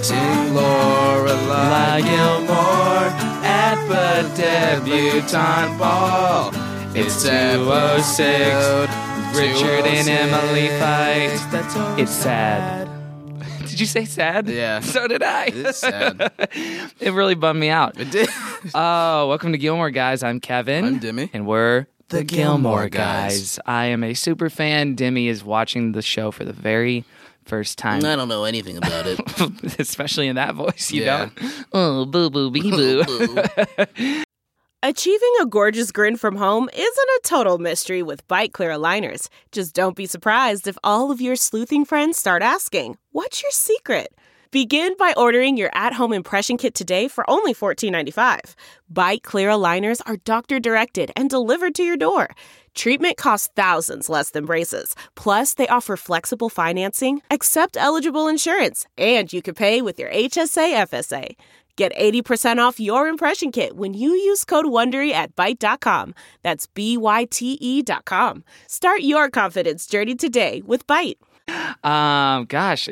presenting Lorelai Gilmore at the debutante ball. It's 206. Richard and Emily fight. It's sad. Did you say sad? Yeah. So did I. It's sad. It really bummed me out. It did. Oh, welcome to Gilmore Guys. I'm Kevin. I'm Demi. And we're The Gilmore Guys. I am a super fan. Demi is watching the show for the very first time. I don't know anything about it. Especially in that voice, you Yeah. don't. Oh, boo-boo, bee-boo. Achieving a gorgeous grin from home isn't a total mystery with Bite Clear aligners. Just don't be surprised if all of your sleuthing friends start asking, "What's your secret?" Begin by ordering your at-home impression kit today for only $14.95. Bite Clear aligners are doctor-directed and delivered to your door. Treatment costs thousands less than braces. Plus, they offer flexible financing, accept eligible insurance, and you can pay with your HSA FSA. Get 80% off your impression kit when you use code WONDERY at Byte.com. That's BYTE.com. Start your confidence journey today with Byte. Gosh,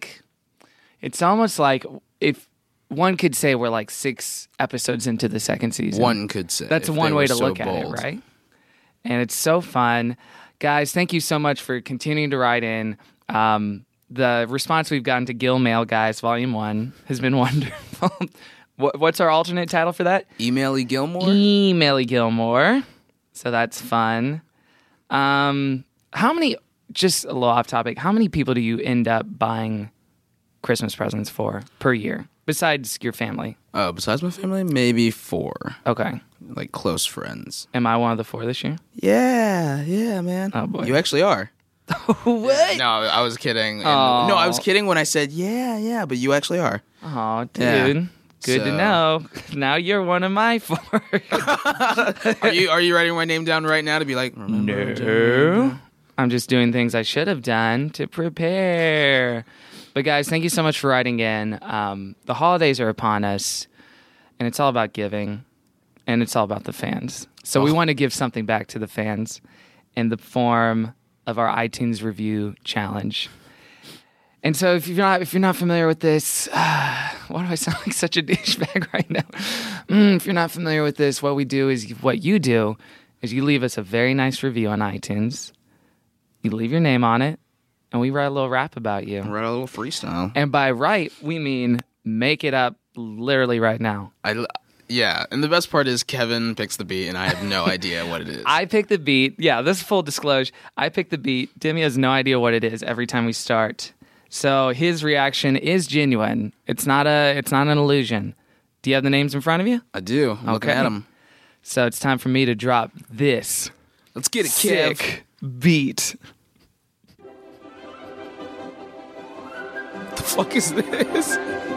it's almost like if one could say we're like 6 episodes into the second season. One could say. That's if one they way were to so look at it, bold. right? And it's so fun. Guys, thank you so much for continuing to write in. The response we've gotten to Gil Mail Guys Volume 1 has been wonderful. What's our alternate title for that? Emaily Gilmore? Emaily Gilmore. So that's fun. How many, just a little off topic, how many people do you end up buying Christmas presents for per year, besides your family? Oh, besides my family, maybe 4. Okay. Like close friends. Am I one of the 4 this year? Yeah, man. Oh, boy. You actually are. What? No, I was kidding. And- Aw. No, I was kidding when I said, yeah, but you actually are. Oh, dude. Yeah. Good to So- know. Now you're one of my 4. Are you writing my name down right now to be like, remember? No. I'm just doing things I should have done to prepare. But guys, thank you so much for writing in. The holidays are upon us, and it's all about giving, and it's all about the fans. So we want to give something back to the fans in the form of our iTunes review challenge. And so if you're not familiar with this, why do I sound like such a douchebag right now? If you're not familiar with this, what you do is you leave us a very nice review on iTunes. You leave your name on it, and we write a little rap about you. Write a little freestyle. And by write, we mean make it up literally right now. Yeah, and the best part is Kevin picks the beat, and I have no idea what it is. I pick the beat. Yeah, this is full disclosure. I pick the beat. Demi has no idea what it is every time we start. So his reaction is genuine. It's not an illusion. Do you have the names in front of you? I do. I'm looking at him. So it's time for me to drop this Let's get it, Kev. sick beat. What the fuck is this?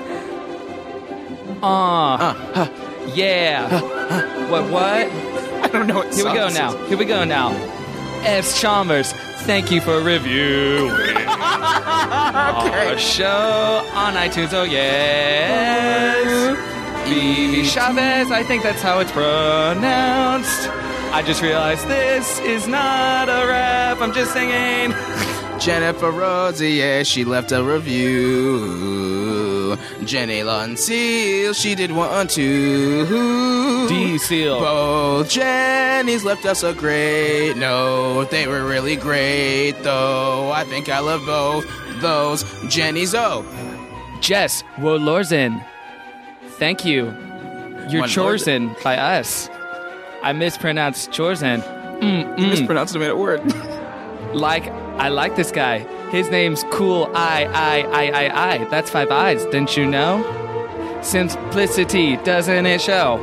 Yeah. What? I don't know what Here we song go this is. now. S. Chalmers, thank you for reviewing our show on iTunes. Oh, yes. Vivi Chavez, I think that's how it's pronounced. I just realized this is not a rap. I'm just singing. Jennifer Rosier, she left a review. Jenny Lunseal, she did 1 too. D. Seal. Both Jennies left us a great note. They were really great, though. I think I love both those Jennies. Oh, Jess Wolorzen, thank you. You're Wolorzen? chosen by us. I mispronounced chosen. you mispronounced a minute word. I like this guy. His name's Cool I. That's 5 eyes, didn't you know? Simplicity, doesn't it show?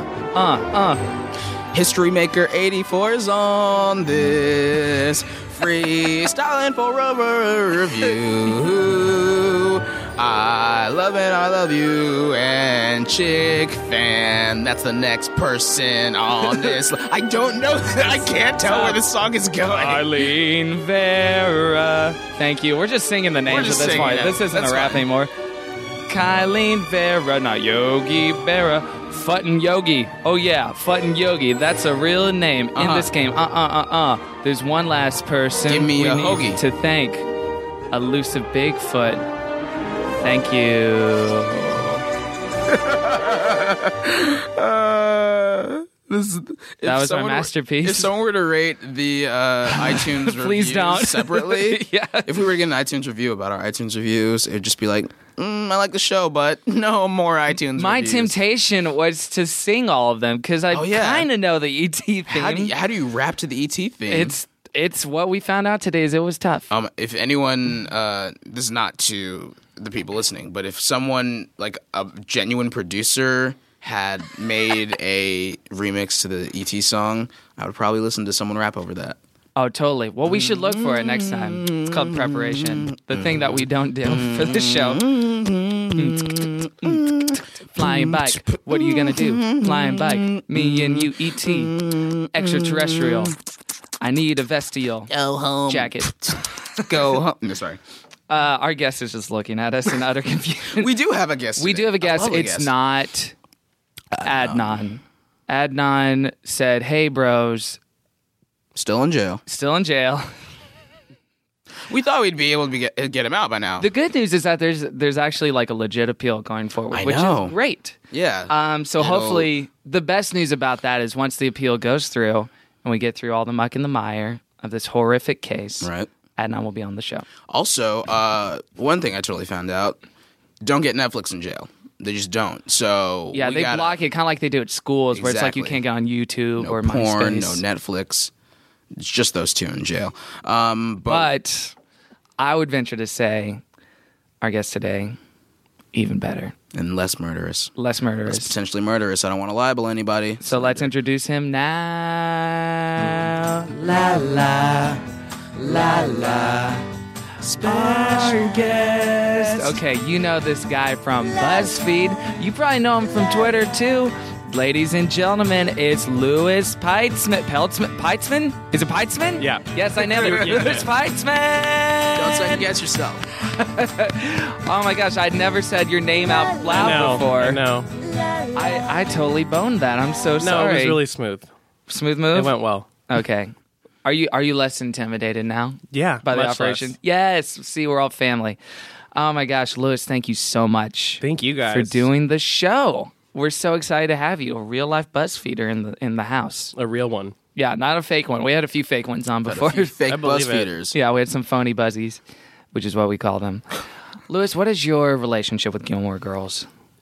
History Maker 84 is on this. Freestyling for a review. I love it, I love you, and Chick Fan. That's the next person on this. I don't know. I can't tell where this song is going. Arlene Vera. Thank you. We're just singing the names just at this singing point. it. This isn't That's a rap fine. anymore. Kylene Vera, not Yogi Berra. Futton Yogi. Oh yeah, Futton Yogi. That's a real name in this game. There's one last person Give me we a need hoagie. to thank. Elusive Bigfoot. Thank you. That was my masterpiece. If someone were to rate the iTunes Please reviews don't. separately, Yeah. if we were to get an iTunes review about our iTunes reviews, it would just be like, I like the show, but no more iTunes My reviews. temptation was to sing all of them because I kind of know the ET theme. How do you rap to the ET theme? It's what we found out today is it was tough. If anyone, this is not to the people listening, but if someone, like a genuine producer, had made a remix to the ET song, I would probably listen to someone rap over that. Oh, totally. Well, we should look for it next time. It's called preparation. The thing that we don't do for the show. Flying bike. What are you going to do? Flying bike. Me and you, ET. Extraterrestrial. I need a vestial Go home. jacket. Go home. No, sorry. Our guest is just looking at us in utter confusion. We do have a guest. We today. do have a guest. lovely It's guest. not Adnan. Adnan said, hey, bros, Still in jail. still in jail. We thought we'd be able to get him out by now. The good news is that there's actually like a legit appeal going forward, I which know. is great. Yeah. So hopefully the best news about that is once the appeal goes through and we get through all the muck and the mire of this horrific case, Right. Adnan will be on the show. Also, one thing I totally found out: don't get Netflix in jail. They just don't. So Yeah, they block it kind of like they do at schools where it's like you Exactly. can't get on YouTube No or porn, MySpace. no Netflix. It's just those two in jail. But I would venture to say our guest today, even better, and less murderous. less murderous. It's potentially murderous. I don't want to libel anybody. So let's introduce him now. La la, la la. Special guest. Okay, you know this guy from BuzzFeed. You probably know him from Twitter too. Ladies and gentlemen, it's Louis Peitzman. Is it Peitzman? Yeah. Yes, I nailed it. Yeah. Louis Peitzman. Don't second guess yourself. Oh my gosh, I'd never said your name out loud before. I know. I totally boned that. I'm so No, sorry. it was really smooth. Smooth move? It went well. Okay. Are you less intimidated now Yeah, by the much operation? less. Yes. See, we're all family. Oh my gosh, Louis, thank you so much Thank you guys for doing the show. We're so excited to have you, a real life BuzzFeeder in the house. a real one. Yeah, not a fake one. We had a few fake ones on before. Fake I believe it. BuzzFeeders. Yeah, we had some phony buzzies, which is what we call them. Louis, what is your relationship with Gilmore Girls?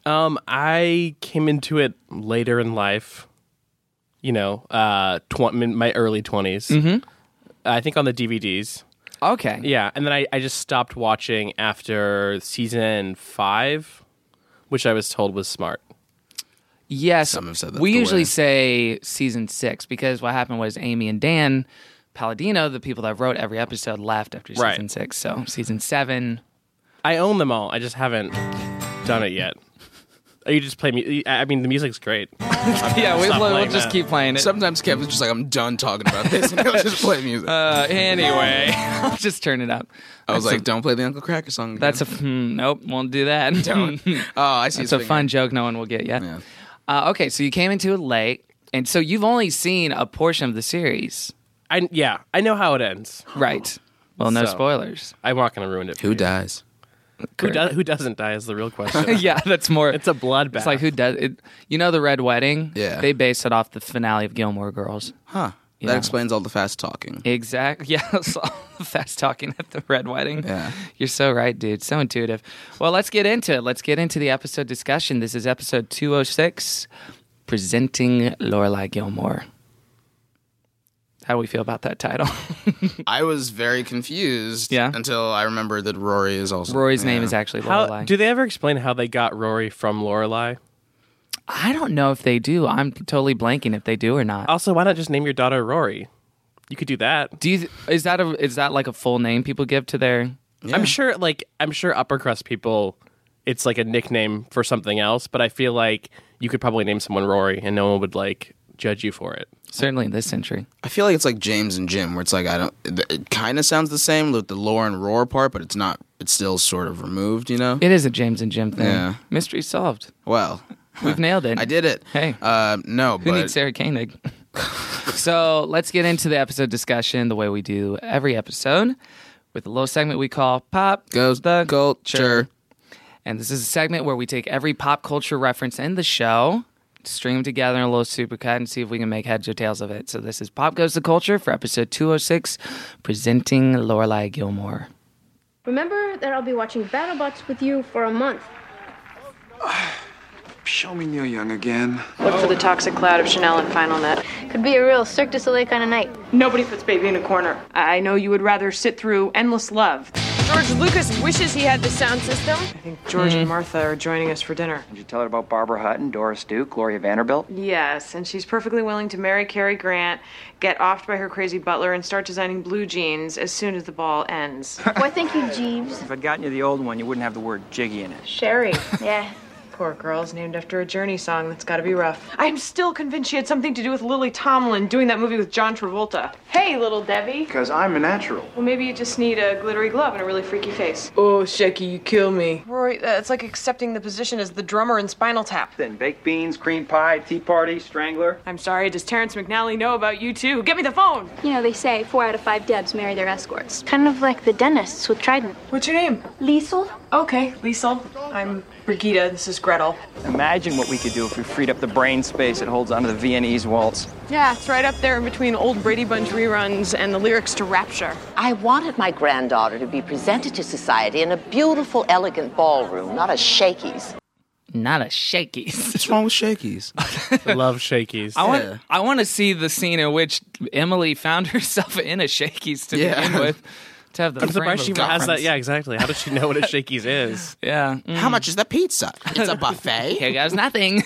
I came into it later in life. You know, my early 20s. Mm-hmm. I think on the DVDs. Okay. Yeah, and then I just stopped watching after season 5, which I was told was smart. Yes, Some have said that's we the usually way. say season 6 because what happened was Amy and Dan Palladino, the people that wrote every episode, left after Right. season 6. So season 7. I own them all. I just haven't done it yet. You just play I mean, the music's great. Yeah, we'll playing just that. keep playing it. Sometimes Kevin's just like, I'm done talking about this, and he'll just play music. Anyway, I'll just turn it up. I was like, don't play the Uncle Cracker song. Again. That's a nope, won't do that. Don't. Oh, I see. It's a fun joke no one will get yet. Yeah. Okay, so you came into it late, and so you've only seen a portion of the series, I know how it ends. right? Well, no So. spoilers. I'm not going to ruin it. For Who you. dies? Who doesn't die is the real question. Yeah, that's more. It's a bloodbath. It's like who does it? You know, the Red Wedding. Yeah. They based it off the finale of Gilmore Girls. Huh. Yeah. That explains all the fast talking. Exactly. Yeah, it's all fast talking at the Red Wedding. Yeah. You're so right, dude. So intuitive. Well, let's get into it. Let's get into the episode discussion. This is episode 206, presenting Lorelai Gilmore. How do we feel about that title? I was very confused Yeah? until I remembered that Rory is also... Rory's yeah. name is actually how Lorelai. do they ever explain how they got Rory from Lorelai? I don't know if they do. I'm totally blanking if they do or not. Also, why not just name your daughter Rory? You could do that. Do you? Is that like a full name people give to their? Yeah. I'm sure upper crust people, it's like a nickname for something else. But I feel like you could probably name someone Rory, and no one would like judge you for it. Certainly in this century. I feel like it's like James and Jim, where it's like, it kind of sounds the same with the lore and roar part, but it's not, it's still sort of removed, you know? It is a James and Jim thing. Yeah. Mystery solved. Well, We've nailed it. I did it. Hey. No, Who but... needs Sarah Koenig? So let's get into the episode discussion the way we do every episode with a little segment we call Pop Goes the culture. And this is a segment where we take every pop culture reference in the show, string them together in a little supercut, and see if we can make heads or tails of it. So this is Pop Goes the Culture for episode 206, presenting Lorelai Gilmore. Remember that I'll be watching BattleBots with you for a month. Show me Neil Young again. Look for the toxic cloud of Chanel and Final Net. Could be a real Cirque du Soleil kind of night. Nobody puts baby in a corner. I know you would rather sit through endless love. George Lucas wishes he had the sound system. I think George and Martha are joining us for dinner. Did you tell her about Barbara Hutton, Doris Duke, Gloria Vanderbilt? Yes, and she's perfectly willing to marry Cary Grant, get offed by her crazy butler, and start designing blue jeans as soon as the ball ends. Why, thank you, Jeeves. If I'd gotten you the old one, you wouldn't have the word jiggy in it. Sherry. Yeah. Poor girl's named after a Journey song. That's gotta be rough. I'm still convinced she had something to do with Lily Tomlin doing that movie with John Travolta. Hey, little Debbie. Because I'm a natural. Well, maybe you just need a glittery glove and a really freaky face. Oh, Shecky, you kill me. Roy, it's like accepting the position as the drummer in Spinal Tap. Then baked beans, cream pie, tea party, strangler. I'm sorry, does Terrence McNally know about you too? Get me the phone! You know, they say 4 out of 5 Debs marry their escorts. Kind of like the dentists with Trident. What's your name? Liesel? Okay, Liesel. I'm Brigitte. This is Gretel. Imagine what we could do if we freed up the brain space that holds onto the Viennese waltz. Yeah, it's right up there in between old Brady Bunch reruns and the lyrics to Rapture. I wanted my granddaughter to be presented to society in a beautiful, elegant ballroom, not a Shakey's. Not a Shakey's. What's wrong with Shakey's? I love Shakey's. I want to see the scene in which Emily found herself in a Shakey's to begin with. To have the I'm surprised she frame of has that. reference. Yeah, exactly. How does she know what a Shakey's is? Yeah. How much is the pizza? It's a buffet. Here goes nothing.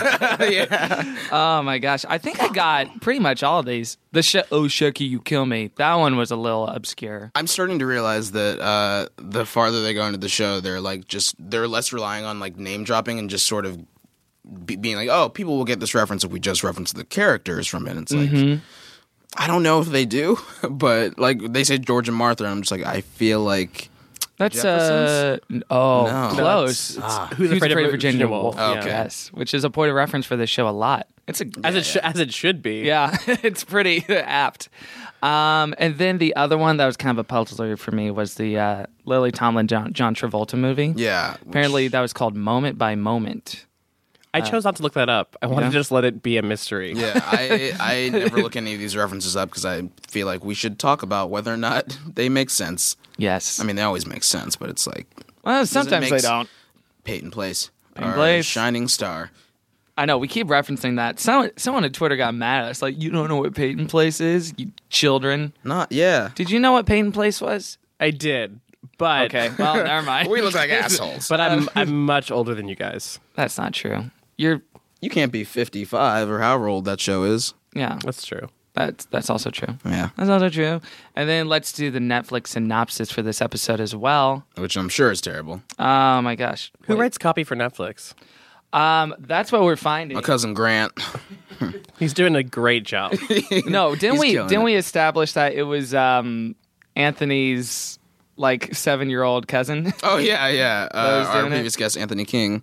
Oh my gosh. I think I got pretty much all of these. The Oh Shecky, You Kill Me. That one was a little obscure. I'm starting to realize that the farther they go into the show, they're less relying on like name dropping and just sort of being like, oh, people will get this reference if we just reference the characters from it. It's like, I don't know if they do, but like they say George and Martha, and I'm just like, I feel like That's Jeffersons? No. Close. Who's Afraid of Virginia Woolf? Okay. Yes, which is a point of reference for this show a lot. It's As it should be. Yeah, it's pretty apt. And then the other one that was kind of a puzzler for me was the Lily Tomlin John Travolta movie. Yeah. Apparently that was called Moment by Moment. I chose not to look that up. I wanted to just let it be a mystery. Yeah, I never look any of these references up because I feel like we should talk about whether or not they make sense. Yes. I mean, they always make sense, but it's like, well, does it sometimes make they don't. Peyton Place. Peyton Our Place. Shining Star. I know, we keep referencing that. Someone on Twitter got mad at us, like, you don't know what Peyton Place is, you children. Yeah. Did you know what Peyton Place was? I did, but Okay, well, never mind. We look like assholes. but I'm much older than you guys. That's not true. You can't be 55 or however old that show is. Yeah, That's true. that's also true. Yeah. That's also true. And then let's do the Netflix synopsis for this episode as well. Which I'm sure is terrible. Oh my gosh. Who writes copy for Netflix? That's what we're finding. My cousin Grant. He's doing a great job. No, He's killing it. we establish that it was Anthony's like 7-year-old cousin? Oh, yeah. was Our doing it? previous guest, Anthony King.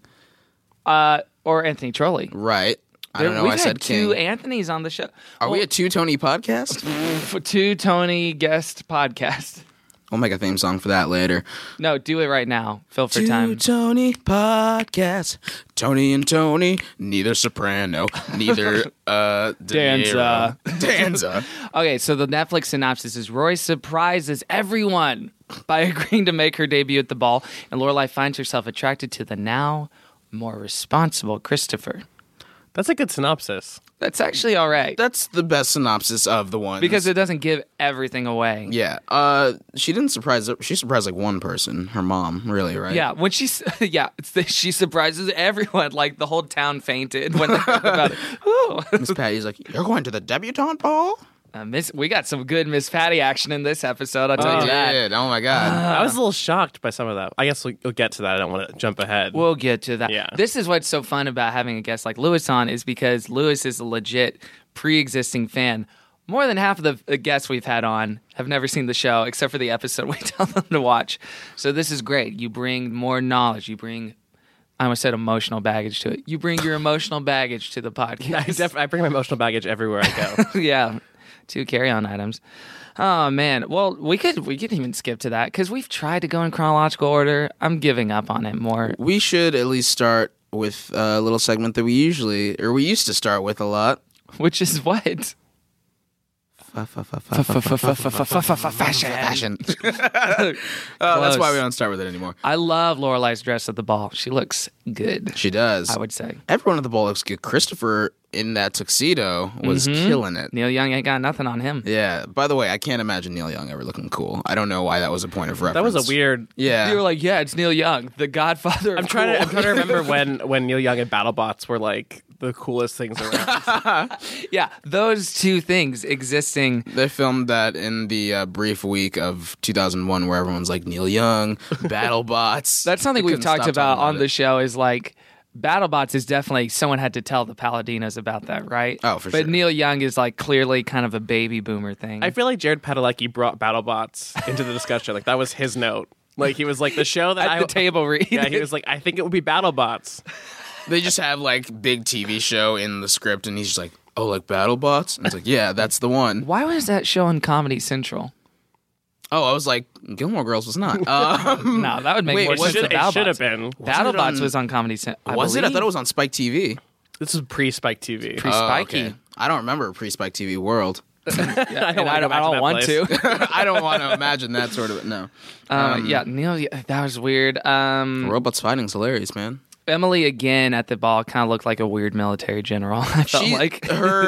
Or Anthony Trolley. Right. I don't know We've why I said had two King. Anthonys on the show. Are we a two Tony podcast? For 2 Tony guest podcast. We'll make a theme song for that later. No, do it right now. Fill for Two time. Tony podcast. Tony and Tony. Neither soprano. Neither Danza. Danza. Okay, so the Netflix synopsis is Roy surprises everyone by agreeing to make her debut at the ball, and Lorelai finds herself attracted to the now more responsible Christopher. That's a good synopsis. That's actually all right. That's the best synopsis of the one. Because it doesn't give everything away. Yeah. She didn't surprise. She surprised like one person, her mom. Really, right? Yeah, when she she surprises everyone. Like the whole town fainted when they heard about it. Oh. Miss Patty's like, "You're going to the debutante ball?" We got some good Miss Patty action in this episode. I'll tell you that. Did. Oh my god. I was a little shocked by some of that. I guess we'll get to that. I don't want to jump ahead. We'll get to that. Yeah. This is what's so fun about having a guest like Lewis on is because Lewis is a legit pre-existing fan. More than half of the guests we've had on have never seen the show except for the episode we tell them to watch. So this is great. You bring more knowledge. You bring, I almost said emotional baggage to it. You bring your emotional baggage to the podcast. I bring my emotional baggage everywhere I go. Yeah. 2 carry-on items. Oh man. Well, we could even skip to that because we've tried to go in chronological order. I'm giving up on it more. We should at least start with a little segment that we used to start with a lot. Which is what? Fashion. That's why we don't start with it anymore. I love Lorelai's dress at the ball. She looks good. She does. I would say. Everyone at the ball looks good. Christopher in that tuxedo was killing it. Neil Young ain't got nothing on him. Yeah. By the way, I can't imagine Neil Young ever looking cool. I don't know why that was a point of reference. That was a weird. Yeah. You were like, yeah, it's Neil Young, the Godfather. I'm trying to remember when Neil Young and BattleBots were like the coolest things around. Yeah, those two things existing. They filmed that in the brief week of 2001 where everyone's like, Neil Young, BattleBots. That's something They we've couldn't talked stop about talking on the show is like, BattleBots is definitely, someone had to tell the Paladinos about that, right? Oh, for but sure. But Neil Young is like clearly kind of a baby boomer thing. I feel like Jared Padalecki brought BattleBots into the discussion. Like that was his note. Like he was like the show that At the table read. Yeah, he was like, I think it would be BattleBots. They just have like big TV show in the script, and he's just like, "Oh, like BattleBots?" And it's like, "Yeah, that's the one." Why was that show on Comedy Central? Oh, I was like, Gilmore Girls was not. No, that would make more sense than It BattleBots. should have been. BattleBots was on Comedy Central. Was it? I thought it was on Spike TV. This is pre-Spike TV. Pre-Spiky. Okay. I don't remember a pre-Spike TV world. I don't want to. I don't want to imagine that sort of. No. Yeah, Neil, that was weird. Robots fighting's hilarious, man. Emily again at the ball kind of looked like a weird military general. I felt like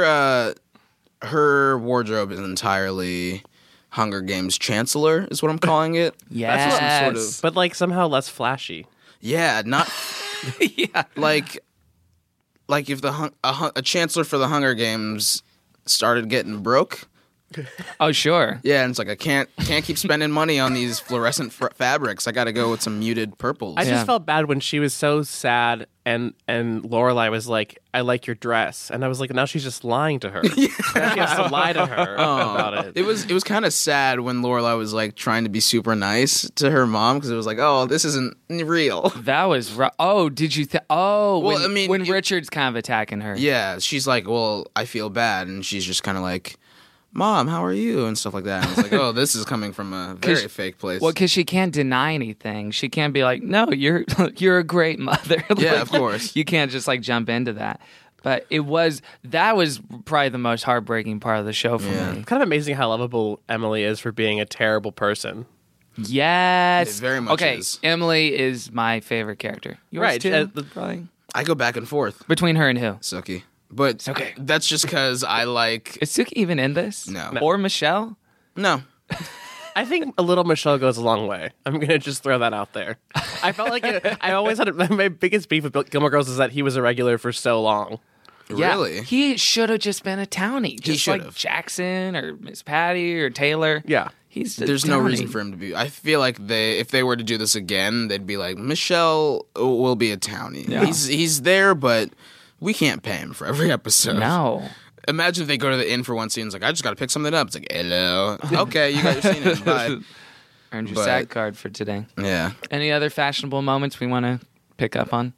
her wardrobe is entirely Hunger Games Chancellor, is what I'm calling it. Yes. That's what I'm sort of. But like somehow less flashy. Yeah, not. Yeah. Like if a Chancellor for the Hunger Games started getting broke. Oh, sure. Yeah, and it's like I can't keep spending money on these fluorescent fabrics. I got to go with some muted purples. I just felt bad when she was so sad and Lorelai was like, "I like your dress," and I was like, now she's just lying to her. Now she has to lie to her about it. It was kind of sad when Lorelai was like trying to be super nice to her mom because it was like, oh, this isn't real. That was rough. Oh, did you? Well, when, I mean, when Richard's kind of attacking her. Yeah, she's like, well, I feel bad, and she's just kind of like, Mom, how are you? And stuff like that. And it's like, oh, this is coming from a very fake place. Well, because she can't deny anything. She can't be like, no, you're a great mother. Yeah, Like, of course. You can't just like jump into that. But that was probably the most heartbreaking part of the show for me. Kind of amazing how lovable Emily is for being a terrible person. Yes. It very much okay, is. Emily is my favorite character. Yours Right, too? the- Probably. I go back and forth. Between her and who? Sookie. But okay. That's just because I like... Is Sookie even in this? No. Or Michelle? No. I think a little Michelle goes a long way. I'm going to just throw that out there. I felt like I always had my biggest beef with Gilmore Girls is that he was a regular for so long. Yeah, Really? he should have just been a townie. Just like should've. Jackson or Miss Patty or Taylor. Yeah. There's no reason for him to be... I feel like if they were to do this again, they'd be like, Michelle will be a townie. Yeah. He's there, but we can't pay him for every episode. No. Imagine if they go to the inn for one scene. It's like, I just got to pick something up. It's like, hello. Okay, you got your scene in. Bye. Earned your But- SAG card for today. Yeah. Any other fashionable moments we want to pick up on?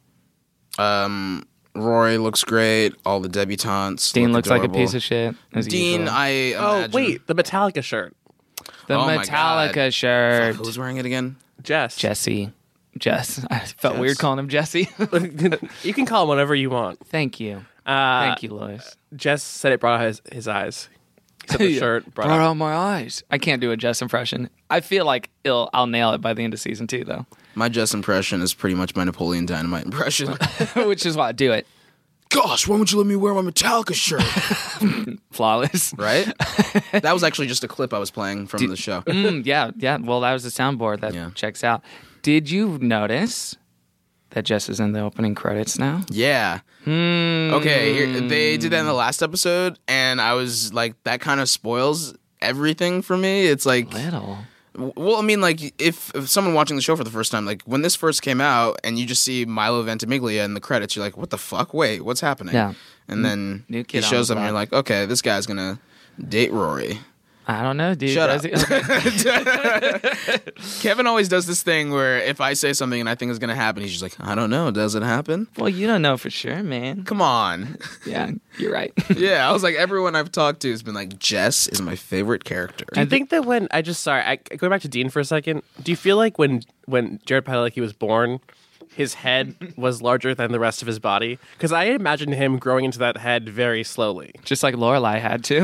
Rory looks great. All the debutantes. Dean look looks like a adorable. piece of shit. As Dean, usual. I imagine. Oh, wait, the Metallica shirt. The Oh my Metallica God. shirt. Who's wearing it again? Jess. Jess. I felt weird calling him Jesse. You can call him whatever you want. Thank you. Thank you, Lois. Jess said it brought out his eyes. He said the shirt brought Brought out. out my eyes. I can't do a Jess impression. I feel like I'll nail it by the end of season 2, though. My Jess impression is pretty much my Napoleon Dynamite impression. Which is why do it. Gosh, why won't you let me wear my Metallica shirt? Flawless. Right? That was actually just a clip I was playing from the show. Yeah. Well, that was the soundboard that checks out. Did you notice that Jess is in the opening credits now? Yeah. Okay, they did that in the last episode, and I was like, that kind of spoils everything for me. It's like... Little. Well, I mean, like, if someone watching the show for the first time, like, when this first came out and you just see Milo Ventimiglia in the credits, you're like, what the fuck? Wait, what's happening? Yeah. And then New he kid on shows the up and you're block. like, okay, this guy's gonna date Rory. I don't know, dude. Shut up. Okay. Kevin always does this thing where if I say something and I think it's going to happen, he's just like, I don't know. Does it happen? Well, you don't know for sure, man. Come on. Yeah, you're right. Yeah, I was like, everyone I've talked to has been like, Jess is my favorite character. Do you think that when going back to Dean for a second, do you feel like when Jared Padalecki was born, his head was larger than the rest of his body? Because I imagined him growing into that head very slowly. Just like Lorelai had to.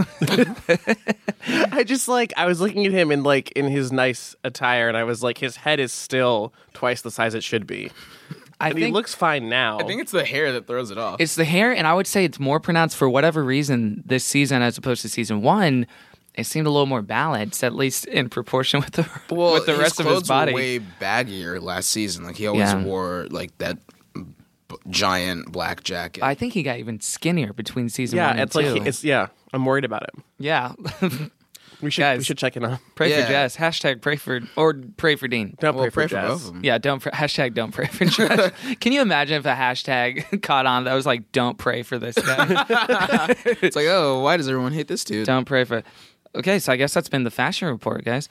I was looking at him in his nice attire, and I was like, his head is still twice the size it should be. I think he looks fine now. I think it's the hair that throws it off. It's the hair, and I would say it's more pronounced for whatever reason this season as opposed to season 1. It seemed a little more balanced, at least in proportion with the rest of his body. Were way baggier last season. Like he always wore like that giant black jacket. I think he got even skinnier between season 1 and 2. I'm worried about it. Yeah. We should check in on. Pray for Jess. Hashtag pray for Dean. Don't pray for Jess. both of them. Yeah, hashtag don't pray for Jess. Can you imagine if a hashtag caught on that was like, don't pray for this guy? It's like, oh, why does everyone hate this dude? Don't pray for... Okay, so I guess that's been the fashion report, guys.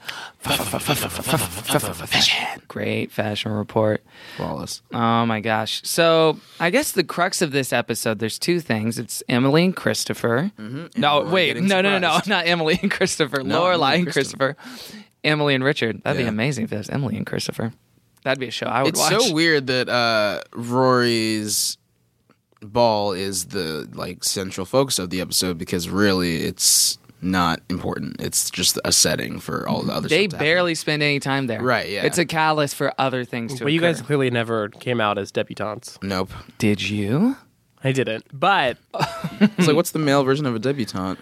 Great fashion report. Flawless. Oh my gosh. So I guess the crux of this episode, there's two things. It's Emily and Christopher. Mm-hmm. No, wait. No, surprised. not Emily and Christopher. No, Lorelai and Christopher. Emily and Richard. That'd be amazing if it was Emily and Christopher. That'd be a show I would watch. It's so weird that Rory's ball is the like central focus of the episode because really it's not important. It's just a setting for all the other They stuff barely spend any time there. Right, yeah. It's a catalyst for other things to But you occur. guys clearly never came out as debutantes. Nope. Did you? I didn't. But It's like, what's the male version of a debutante?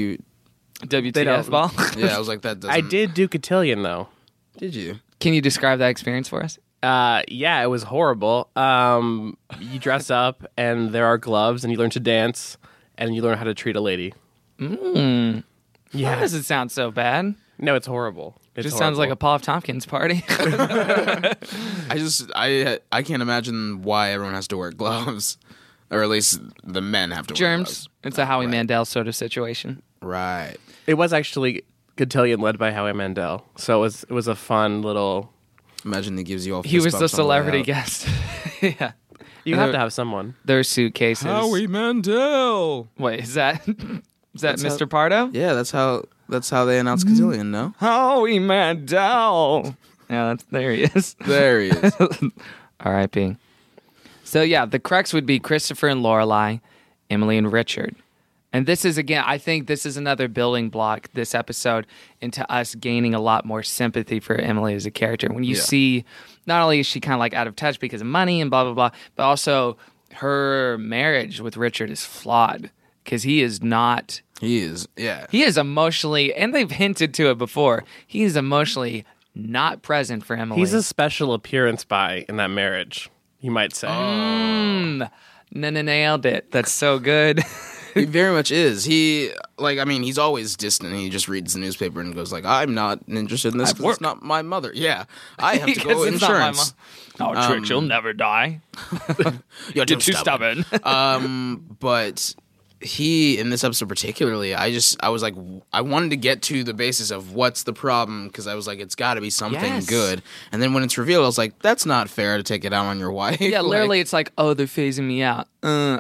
WTF ball? Yeah, I was like, that doesn't... I did do cotillion, though. Did you? Can you describe that experience for us? Yeah, it was horrible. You dress up, and there are gloves, and you learn to dance, and you learn how to treat a lady. That Yeah. doesn't sound so bad. No, it's horrible. It just sounds like a Paul F. Tompkins party. I can't imagine why everyone has to wear gloves. Or at least the men have to wear Germs. gloves. It's a Howie Mandel sort of situation. Right. It was actually cotillion led by Howie Mandel, so it was a fun little. Imagine he gives you all He was fist the bumps on way celebrity out. guest. Yeah. You have to have someone. Their suitcases. Mandel. Wait, is that That's Mr. how- Pardo? Yeah, that's how they announce cotillion, no? Howie Mandel. Yeah, there he is. There he is. R.I.P. So yeah, the crux would be Christopher and Lorelai, Emily and Richard. And this is, again, I think this is another building block, this episode, into us gaining a lot more sympathy for Emily as a character. When you see, not only is she kind of like out of touch because of money and blah, blah, blah, but also her marriage with Richard is flawed because he is not... He is, yeah. He is emotionally, and they've hinted to it before, he is emotionally not present for Emily. He's a special appearance by in that marriage, you might say. Nailed it. That's so good. He very much is. He's always distant. He just reads the newspaper and goes like, I'm not interested in this because it's not my mother. Yeah, I have to go It's not my insurance. Oh, Trick, you'll never die. You're You're too stubborn. But he, in this episode particularly, I was like, I wanted to get to the basis of what's the problem because I was like, it's got to be something good. And then when it's revealed, I was like, that's not fair to take it out on your wife. Yeah, literally, it's like, oh, they're phasing me out.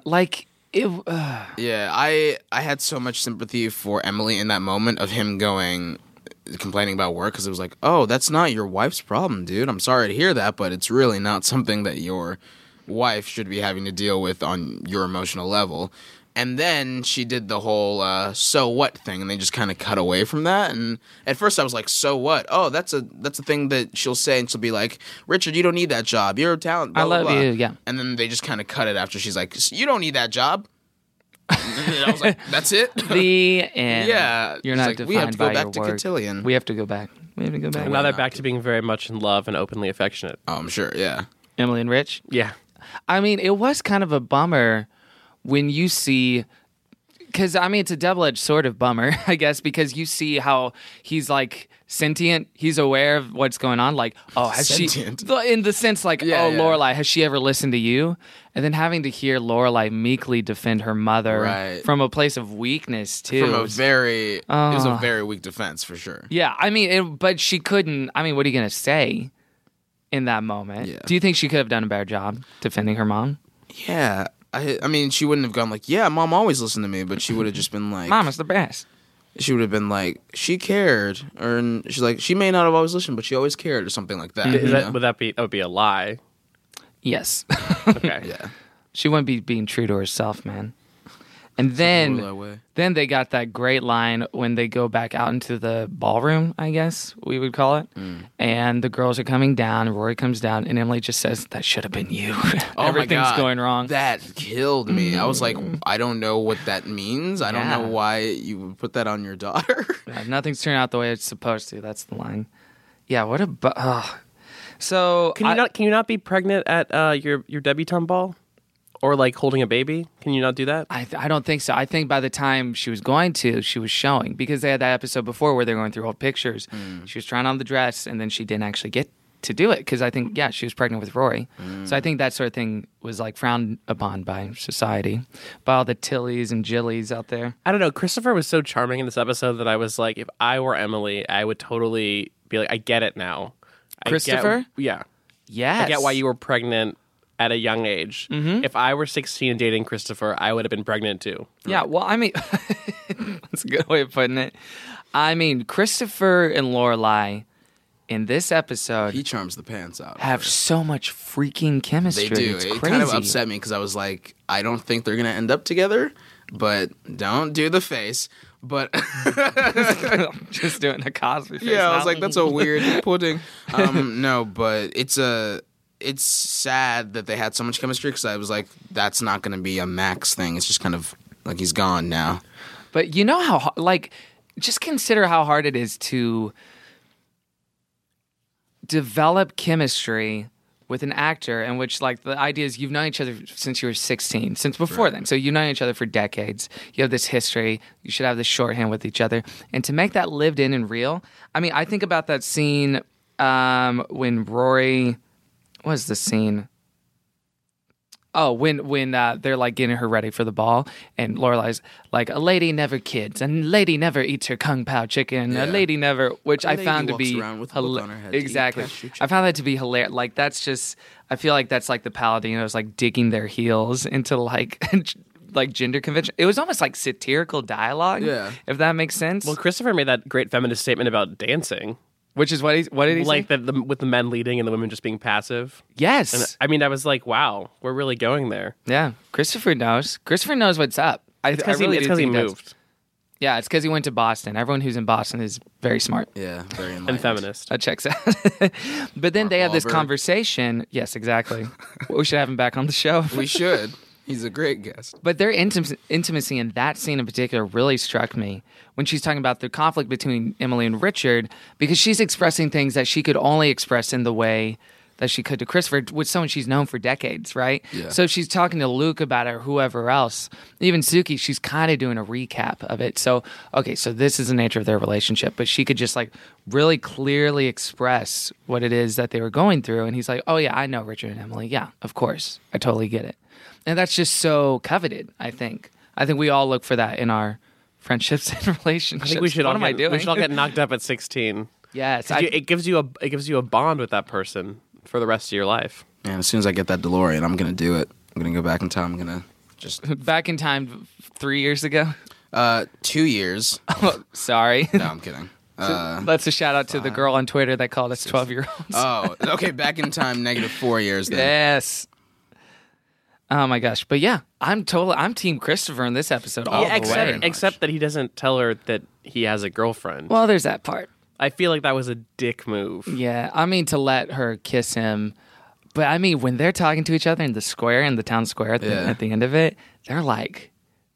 Yeah, I had so much sympathy for Emily in that moment of him complaining about work because it was like, oh, that's not your wife's problem, dude. I'm sorry to hear that, but it's really not something that your wife should be having to deal with on your emotional level. And then she did the whole so what thing, and they just kind of cut away from that. And at first I was like, so what? Oh, that's a thing that she'll say, and she'll be like, Richard, you don't need that job. You're a talent. Blah, I love blah, blah. you, yeah. And then they just kind of cut it after she's like, you don't need that job. And I was like, that's it? The end. Yeah. You're He's not like, defined we have to by go back your to work. cotillion. We have to go back. And now they're back to being very much in love and openly affectionate. Oh, I'm sure, yeah. Emily and Rich? Yeah. I mean, it was kind of a bummer when you see... because I mean, it's a double-edged sword of bummer, I guess, because you see how he's like sentient. He's aware of what's going on. Like, oh, has Sentient. she? In the sense, like, Lorelai, has she ever listened to you? And then having to hear Lorelai meekly defend her mother from a place of weakness too. From a very, it was a very weak defense for sure. Yeah, I mean, but she couldn't. I mean, what are you gonna say in that moment? Yeah. Do you think she could have done a better job defending her mom? Yeah. I mean, she wouldn't have gone like, yeah, Mom always listened to me, but she would have just been like, Mom is the best. She would have been like, she cared, or she's like, she may not have always listened, but she always cared, or something like that. That would be a lie? Yes. Okay. Yeah. She wouldn't be being true to herself, man. And then they got that great line when they go back out into the ballroom, I guess we would call it. And the girls are coming down, Rory comes down, and Emily just says, that should have been you. Everything's going wrong. That killed me. I was like, I don't know what that means. I don't know why you would put that on your daughter. Yeah, nothing's turned out the way it's supposed to. That's the line. Yeah, what a... So... Can you not be pregnant at your debutante ball? Or like holding a baby? Can you not do that? I don't think so. I think by the time she was going to, she was showing. Because they had that episode before where they're going through old pictures. She was trying on the dress, and then she didn't actually get to do it. Because I think, she was pregnant with Rory. So I think that sort of thing was like frowned upon by society. By all the Tillys and Jillies out there. I don't know. Christopher was so charming in this episode that I was like, if I were Emily, I would totally be like, I get it now. Christopher? Yeah. Yes. I get why you were pregnant at a young age. If I were 16 and dating Christopher, I would have been pregnant too. Yeah, well, I mean, that's a good way of putting it. I mean, Christopher and Lorelai in this episode... He charms the pants out. ...have so much freaking chemistry. They do. It's it crazy. kind of upset me because I was like, I don't think they're going to end up together, but don't do the face. But just doing a Cosby face. Yeah, I was like, that's a weird pudding. No, but it's sad that they had so much chemistry because I was like, that's not going to be a Max thing. It's just kind of like he's gone now. But you know how, like, just consider how hard it is to develop chemistry with an actor in which, like, the idea is you've known each other since you were 16, since before then. So you've known each other for decades. You have this history. You should have this shorthand with each other. And to make that lived in and real, I mean, I think about that scene when Rory... What was the scene? Oh, when they're like getting her ready for the ball, and Lorelai's like, "A lady never kids, and a lady never eats her kung pao chicken, a lady never," which I found to be exactly. I found that to be hilarious. Like that's just, I feel like that's like the Paladinos like digging their heels into like like gender convention. It was almost like satirical dialogue. Yeah, if that makes sense. Well, Christopher made that great feminist statement about dancing. Which is what did he say? Like with the men leading and the women just being passive. Yes. And, I mean, I was like, wow, we're really going there. Yeah. Christopher knows. Christopher knows what's up. It's because he moved. Yeah, it's because he went to Boston. Everyone who's in Boston is very smart. Yeah, very enlightened. And feminist. That checks out. But then they have this conversation. Yes, exactly. We should have him back on the show. We should. He's a great guest. But their intimacy in that scene in particular really struck me when she's talking about the conflict between Emily and Richard, because she's expressing things that she could only express in the way that she could to Christopher with someone she's known for decades, right? Yeah. So she's talking to Luke about it or whoever else. Even Suki, she's kind of doing a recap of it. So, okay, so this is the nature of their relationship, but she could just like really clearly express what it is that they were going through. And he's like, oh yeah, I know Richard and Emily. Yeah, of course. I totally get it. And that's just so coveted, I think. I think we all look for that in our friendships and relationships. I think we should what am I doing? We should all get knocked up at 16. Yes. It gives you a bond with that person for the rest of your life. And as soon as I get that DeLorean, I'm going to do it. I'm going to go back in time. I'm going to just... Back in time 3 years ago? 2 years. Oh, sorry. No, I'm kidding. That's a shout out to the girl on Twitter that called us 12-year-olds. Oh, okay. Back in time, -4 years then. Yes. Oh my gosh. But yeah, I'm Team Christopher in this episode all the way. Except that he doesn't tell her that he has a girlfriend. Well, there's that part. I feel like that was a dick move. Yeah, I mean, to let her kiss him. But I mean, when they're talking to each other in the square, in the town square at the end of it, they're like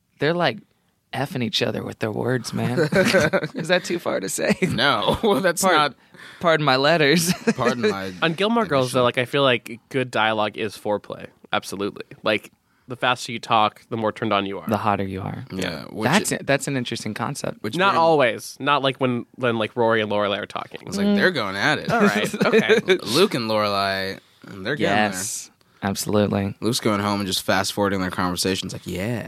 effing each other with their words, man. Is that too far to say? No, well, that's not. Pardon my letters. Pardon my. On Gilmore Girls, though, like I feel like good dialogue is foreplay. Absolutely. Like the faster you talk, the more turned on you are. The hotter you are. Yeah, That's an interesting concept. which Not always. Not like when like Rory and Lorelai are talking. It's like they're going at it. All right. Okay. Luke and Lorelai, they're getting Yes, absolutely. there. Luke's going home and just fast forwarding their conversations. Like, yeah,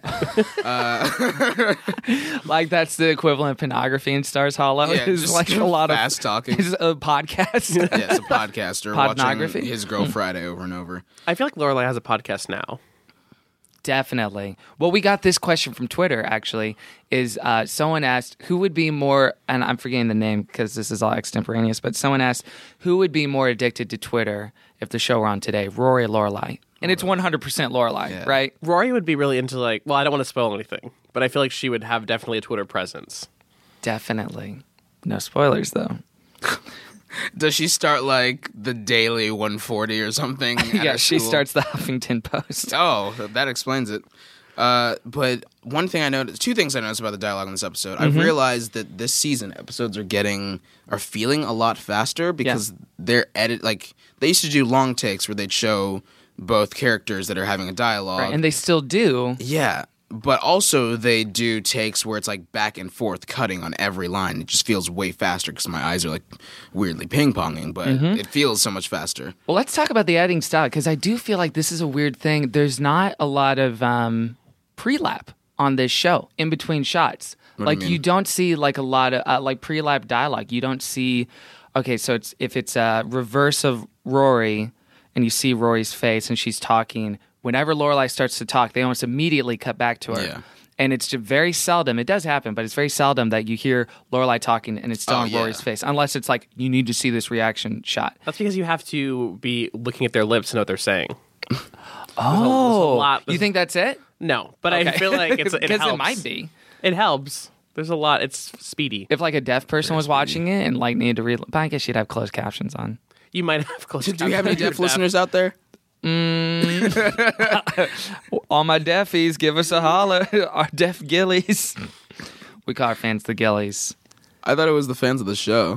Like that's the equivalent of pornography in Stars Hollow. Yeah, It's just like a lot of fast talking. It's a podcast. Yeah, it's a podcaster Podnography? watching his Girl Friday over and over. I feel like Lorelai has a podcast now. Definitely. Well, we got this question from Twitter, actually, is someone asked who would be more, and I'm forgetting the name because this is all extemporaneous, but someone asked who would be more addicted to Twitter if the show were on today, Rory or Lorelai? And it's 100% Lorelai, right? Rory would be really into like, well, I don't want to spoil anything, but I feel like she would have definitely a Twitter presence. Definitely. No spoilers, though. Does she start like the Daily 140 or something? at Yeah, her she school? starts the Huffington Post. Oh, that explains it. But one thing I noticed, two things I noticed about the dialogue in this episode. I've realized that this season episodes are feeling a lot faster because they're like they used to do long takes where they'd show both characters that are having a dialogue, Right, and they still do. yeah. But also they do takes where it's like back and forth cutting on every line. It just feels way faster because my eyes are like weirdly ping-ponging, but it feels so much faster. Well, let's talk about the editing style because I do feel like this is a weird thing. There's not a lot of pre-lap on this show in between shots. What do you Like mean? you don't see like a lot of like pre-lap dialogue. You don't see. Okay, so if it's a reverse of Rory, and you see Rory's face and she's talking. Whenever Lorelai starts to talk, they almost immediately cut back to her. Yeah. And it's just very seldom, it does happen, but it's very seldom that you hear Lorelai talking and it's still on Rory's face, unless it's like, you need to see this reaction shot. That's because you have to be looking at their lips to know what they're saying. Oh, you think that's it? No, but I Okay. feel like it Because helps. it might be. It helps. There's a lot. It's speedy. If like a deaf person was watching it and like needed to read, but I guess you'd have closed captions on. You might have close. Do you have any deaf listeners out there? All my deafies, give us a holler. Our deaf gillies. We call our fans the gillies. I thought it was the fans of the show.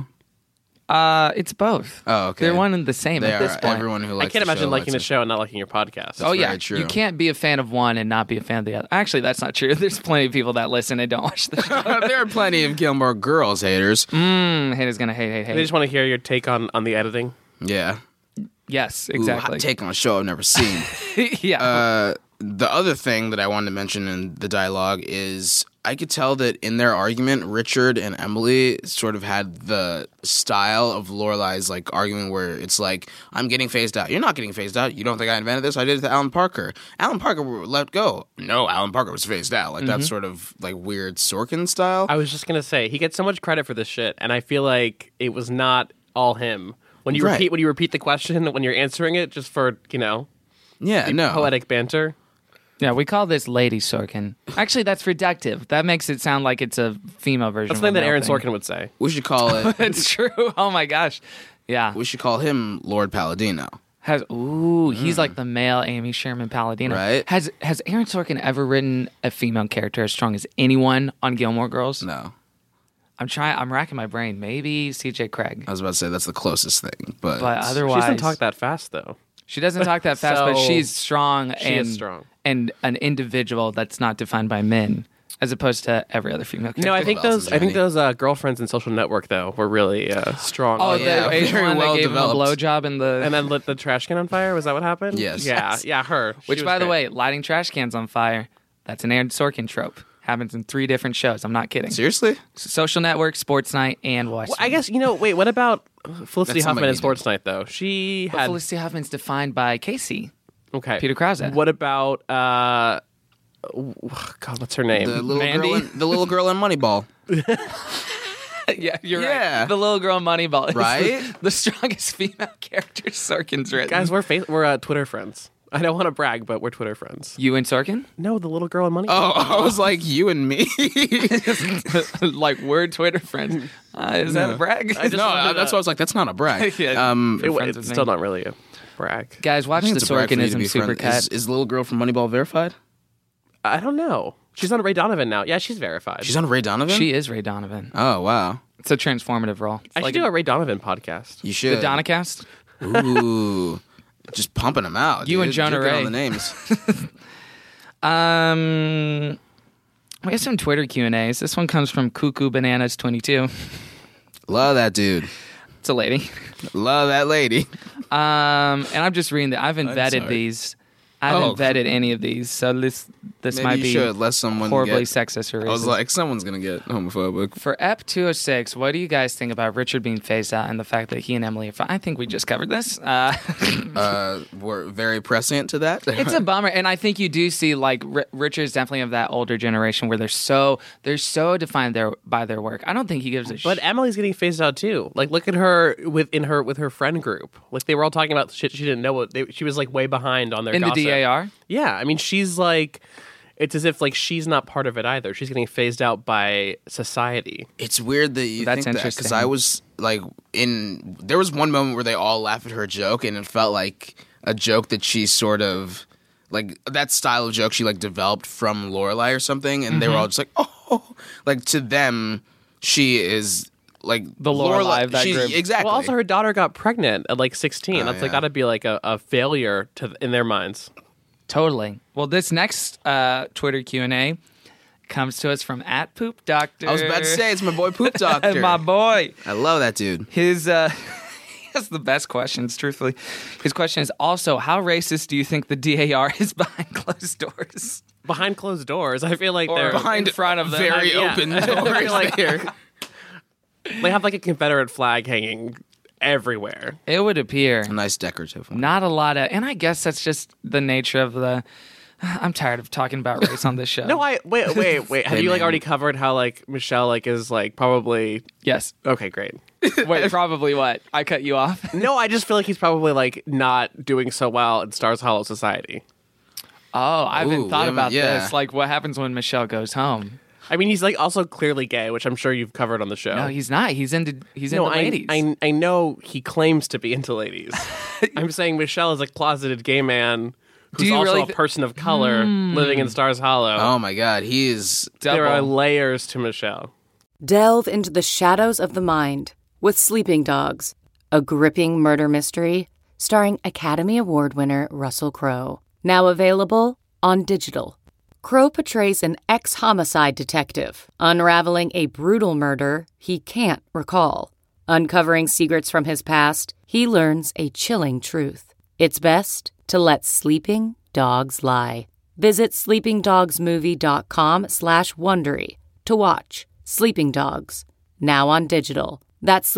It's both. Oh, okay. They're one and the same They at this are. point. Everyone who I likes can't the imagine show liking likes the it. show and not liking your podcast. Oh, yeah. very true. You can't be a fan of one and not be a fan of the other. Actually, that's not true. There's plenty of people that listen and don't watch the show. There are plenty of Gilmore Girls haters. Haters gonna hate. They just want to hear your take on the editing. Yeah. Yes, Ooh, exactly. hot take on a show I've never seen. Yeah. The other thing that I wanted to mention in the dialogue is I could tell that in their argument, Richard and Emily sort of had the style of Lorelai's like arguing where it's like, I'm getting phased out. You're not getting phased out. You don't think I invented this? I did it to Alan Parker. Alan Parker let go. No, Alan Parker was phased out. Like that's sort of like weird Sorkin style. I was just gonna say he gets so much credit for this shit, and I feel like it was not all him. When you Right. repeat the question when you're answering it, just for Yeah, no. poetic banter. Yeah, we call this Lady Sorkin. Actually, that's reductive. That makes it sound like it's a female version. That's of something a that male Aaron thing. Sorkin would say. We should call it. It's true. Oh my gosh. Yeah. We should call him Lord Palladino. He's like the male Amy Sherman Palladino. Right. Has Aaron Sorkin ever written a female character as strong as anyone on Gilmore Girls? No. I'm racking my brain. Maybe CJ Craig. I was about to say that's the closest thing, but Otherwise, She doesn't talk that fast though. She doesn't talk that fast, but So, she's strong. she is strong. And an individual that's not defined by men, as opposed to every other female character. No, I think Elsa those girlfriends in Social Network though were really strong. Oh, yeah, the Asian very one well that gave developed. him a blowjob in the... and then lit the trash can on fire. Was that what happened? Yes. Yeah, her. She Which, was by the great. way, lighting trash cans on fire, that's an Aaron Sorkin trope. Happens in 3 different shows. I'm not kidding. seriously? Social Network, Sports Night, and Western. Well, I guess wait. What about Felicity That's Huffman somebody in you Sports Night though? She But had Felicity Huffman's defined by Casey. okay. Peter Krause. What about God? What's her name? The little Mandy? girl in Moneyball. Yeah, you're Yeah. right. The little girl Moneyball is Right? the strongest female character Sorkin's written. Guys, we're Twitter friends. I don't want to brag, but we're Twitter friends. You and Sorkin? No, the little girl in Money. Oh, I was like you and me. Like, we're Twitter friends. Is that a brag? That's why I was like, that's not a brag. Yeah. friends It's with still me. not really a brag. Guys, watch I the think it's a brag for you to Sorkinism be friend- supercut. Is the little girl from Moneyball verified? I don't know. She's on Ray Donovan now. Yeah, she's verified. She's on Ray Donovan? She is Ray Donovan. Oh, wow. It's a transformative role. It's I like should do a Ray Donovan podcast. You the should. Donacast. Ooh. Just pumping them out. You dude. and Jonah You're good Ray. on the names. We have some Twitter Q&As. This one comes from Cuckoo Bananas 22. Love that dude. It's a lady. Love that lady. And I'm just reading I've vetted these. I haven't vetted any of these, so this Maybe might you be should, lest someone horribly get, sexist or racist. I was like, someone's going to get homophobic. For EP 206, what do you guys think about Richard being phased out and the fact that he and Emily are fine? I think we just covered this. We're very prescient to that. It's a bummer, and I think you do see like Richard's definitely of that older generation where they're so defined by their work. I don't think he gives a shit. But Emily's getting phased out too. Like, look at her with her friend group. Like, they were all talking about shit she didn't know. She was like way behind on their in gossip. The DAR. Yeah, I mean, she's like, it's as if like she's not part of it either. She's getting phased out by society. It's weird that you think that, because I was like, there was one moment where they all laughed at her joke, and it felt like a joke that she sort of, like, that style of joke she like developed from Lorelai or something, and they were all just like, oh, like, to them, she is like the Lorelai of that group. Exactly. Well, also her daughter got pregnant at like 16. That's like got to be like a failure in their minds. Totally. Well, this next Twitter Q&A comes to us from @PoopDoctor. I was about to say, it's my boy Poop Doctor. My boy. I love that dude. His he has the best questions, truthfully. His question is also, how racist do you think the DAR is behind closed doors? Behind closed doors? I feel like or they're behind in front of them. Very open doors. Like they have like a Confederate flag hanging everywhere. It would appear. A nice decorative one. Not a lot of, and I guess that's just the nature of the. I'm tired of talking about race on this show. No, wait. Have you like already covered how like Michelle like is like probably? Yes. Okay, great. Wait, probably what? I cut you off? No, I just feel like he's probably like not doing so well in Stars Hollow Society. Oh, I haven't thought about this. Like, what happens when Michelle goes home? I mean, he's like also clearly gay, which I'm sure you've covered on the show. No, he's not. He's into ladies. I know he claims to be into ladies. I'm saying Michelle is a closeted gay man who's also a person of color living in Stars Hollow. Oh my God, he is. There are layers to Michelle. Delve into the shadows of the mind with Sleeping Dogs, a gripping murder mystery starring Academy Award winner Russell Crowe. Now available on digital. Crowe portrays an ex-homicide detective, unraveling a brutal murder he can't recall. Uncovering secrets from his past, he learns a chilling truth. It's best to let sleeping dogs lie. Visit sleepingdogsmovie.com/Wondery to watch Sleeping Dogs, now on digital. That's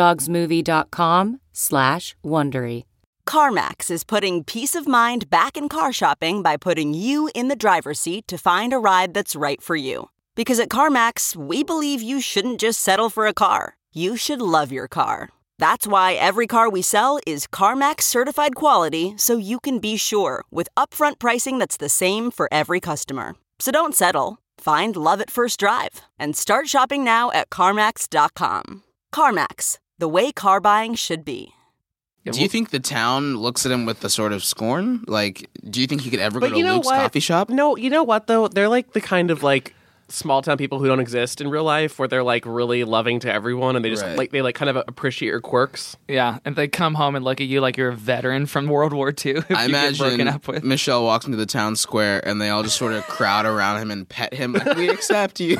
sleepingdogsmovie.com/Wondery. CarMax is putting peace of mind back in car shopping by putting you in the driver's seat to find a ride that's right for you. Because at CarMax, we believe you shouldn't just settle for a car. You should love your car. That's why every car we sell is CarMax certified quality, so you can be sure with upfront pricing that's the same for every customer. So don't settle. Find love at first drive and start shopping now at CarMax.com. CarMax, the way car buying should be. Do you think the town looks at him with the sort of scorn? Like, do you think he could ever go to you know Luke's what? coffee shop? No, you know what, though? They're like the kind of like small town people who don't exist in real life, where they're like really loving to everyone and they just like, they like kind of appreciate your quirks. Yeah, and they come home and look at you like you're a veteran from World War II. If I you get broken up with. Michelle walks into the town square and they all just sort of crowd around him and pet him like, we accept you.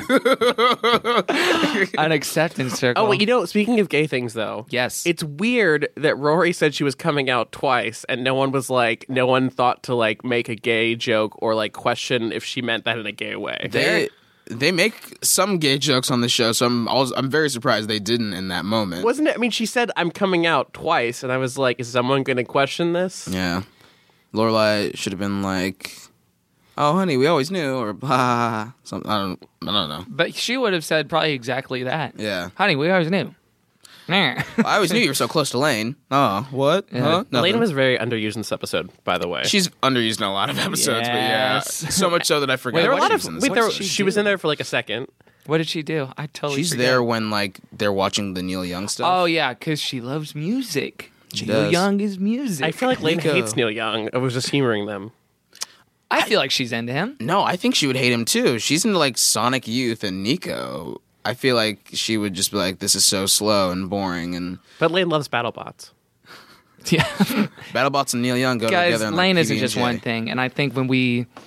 An acceptance circle. Oh, wait, you know, speaking of gay things, though. Yes. It's weird that Rory said she was coming out twice and no one thought to like make a gay joke or like question if she meant that in a gay way. They make some gay jokes on the show, so I'm very surprised they didn't in that moment. Wasn't it? I mean, she said, I'm coming out twice, and I was like, is someone going to question this? Yeah. Lorelai should have been like, oh, honey, we always knew, or blah, something. I don't know. But she would have said probably exactly that. Yeah. Honey, we always knew. I always knew you were so close to Lane. Oh, what? Yeah. Huh? Lane was very underused in this episode, by the way. She's underused in a lot of episodes, but yeah. So much so that I forgot. There were a lot of. She She was in there for like a second. What did she do? I totally She's forget. there when like they're watching the Neil Young stuff. Oh, yeah, because she loves music. She Neil does. Young is music. I feel like Lane hates Neil Young. I was just humoring them. I feel like she's into him. No, I think she would hate him too. She's into like Sonic Youth and Nico. I feel like she would just be like, this is so slow and boring. But Lane loves BattleBots. Yeah. BattleBots and Neil Young go Guys, together. Lane like isn't just one thing. And I think when we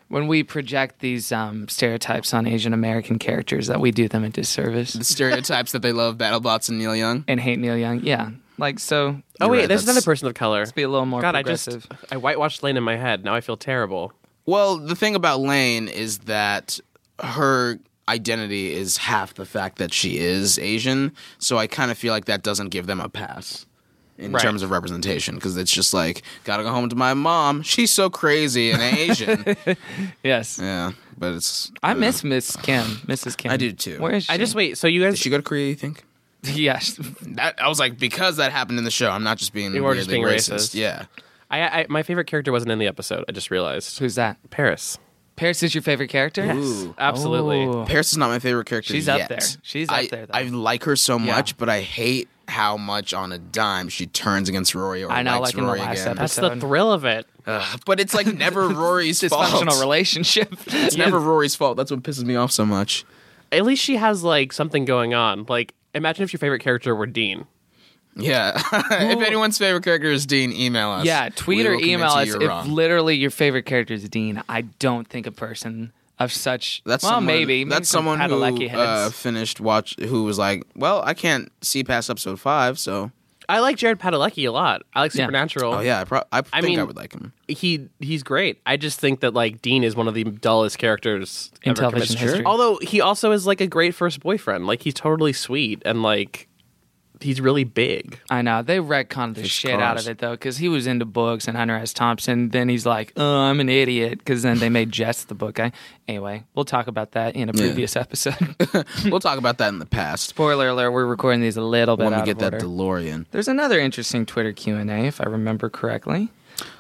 when we project these stereotypes on Asian American characters, that we do them a disservice. The stereotypes that they love BattleBots and Neil Young. And hate Neil Young, yeah. Like, so... Oh, wait, there's another person of color. Let's be a little more progressive. I whitewashed Lane in my head. Now I feel terrible. Well, the thing about Lane is that her identity is half the fact that she is Asian, so I kind of feel like that doesn't give them a pass in terms of representation, because it's just like, gotta go home to my mom. She's so crazy and Asian. Yes. Yeah, but it's... I miss Mrs. Kim. I do too. Where is she? I just wait. So you guys... Did she go to Korea, you think? Yes. I was like, because that happened in the show, I'm not just being weirdly just being racist. Yeah. My favorite character wasn't in the episode. I just realized. Who's that? Paris. Paris is your favorite character? Yes, Ooh. absolutely. Oh. Paris is not my favorite character She's yet. up there. She's up there, though. I like her so much, Yeah. but I hate how much on a dime she turns against Rory or I know, likes like in the Rory last again. episode. That's the thrill of it. But it's like never Rory's fault. Dysfunctional relationship. It's never Rory's fault. That's what pisses me off so much. At least she has like something going on. Like, imagine if your favorite character were Dean. Yeah. If anyone's favorite character is Dean, email us. Yeah, tweet We or will convince email you us you're if wrong. literally your favorite character is Dean. I don't think a person of such... That's well, someone, maybe That's some someone Padalecki who heads. finished who was like, well, I can't see past episode 5, so... I like Jared Padalecki a lot. I like Supernatural. Oh, yeah, I think I would like him. He's great. I just think that like Dean is one of the dullest characters In ever television committed. history. Although he also is like a great first boyfriend. Like he's totally sweet and like he's really big. I know. They retconned the shit out cars. of it, though, because he was into books and Hunter S. Thompson. Then he's like, oh, I'm an idiot, because then they made Jess the book guy. Anyway, we'll talk about that in a previous episode. We'll talk about that in the past. Spoiler alert, we're recording these a little bit When we out get of that order. DeLorean. There's another interesting Twitter Q&A, if I remember correctly.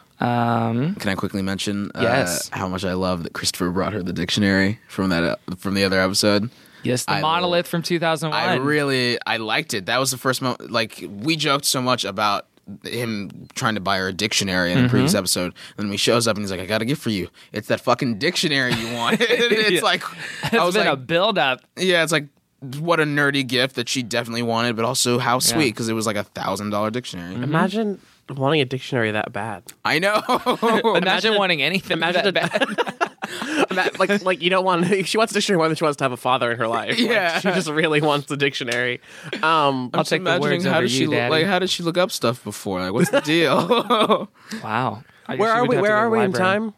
Can I quickly mention Yes. how much I love that Christopher brought her the dictionary from the other episode? Yes, the monolith from 2001. I liked it. That was the first moment. Like, we joked so much about him trying to buy her a dictionary in the previous episode, and then he shows up and he's like, I got a gift for you. It's that fucking dictionary you want. It's like, I was been like, a build-up. yeah, it's like, what a nerdy gift that she definitely wanted, but also how sweet, because it was like $1,000 dictionary. Imagine wanting a dictionary that bad. I know. Imagine wanting anything that bad. like you don't want. She wants a dictionary more than she wants to have a father in her life. Like, Yeah. she just really wants the dictionary. I'm I'll just take the imagining words how over did she you, Daddy. like how did she look up stuff before? Like, what's the deal? Wow. I guess Where you are would we? have to Where go to are the we in library. time?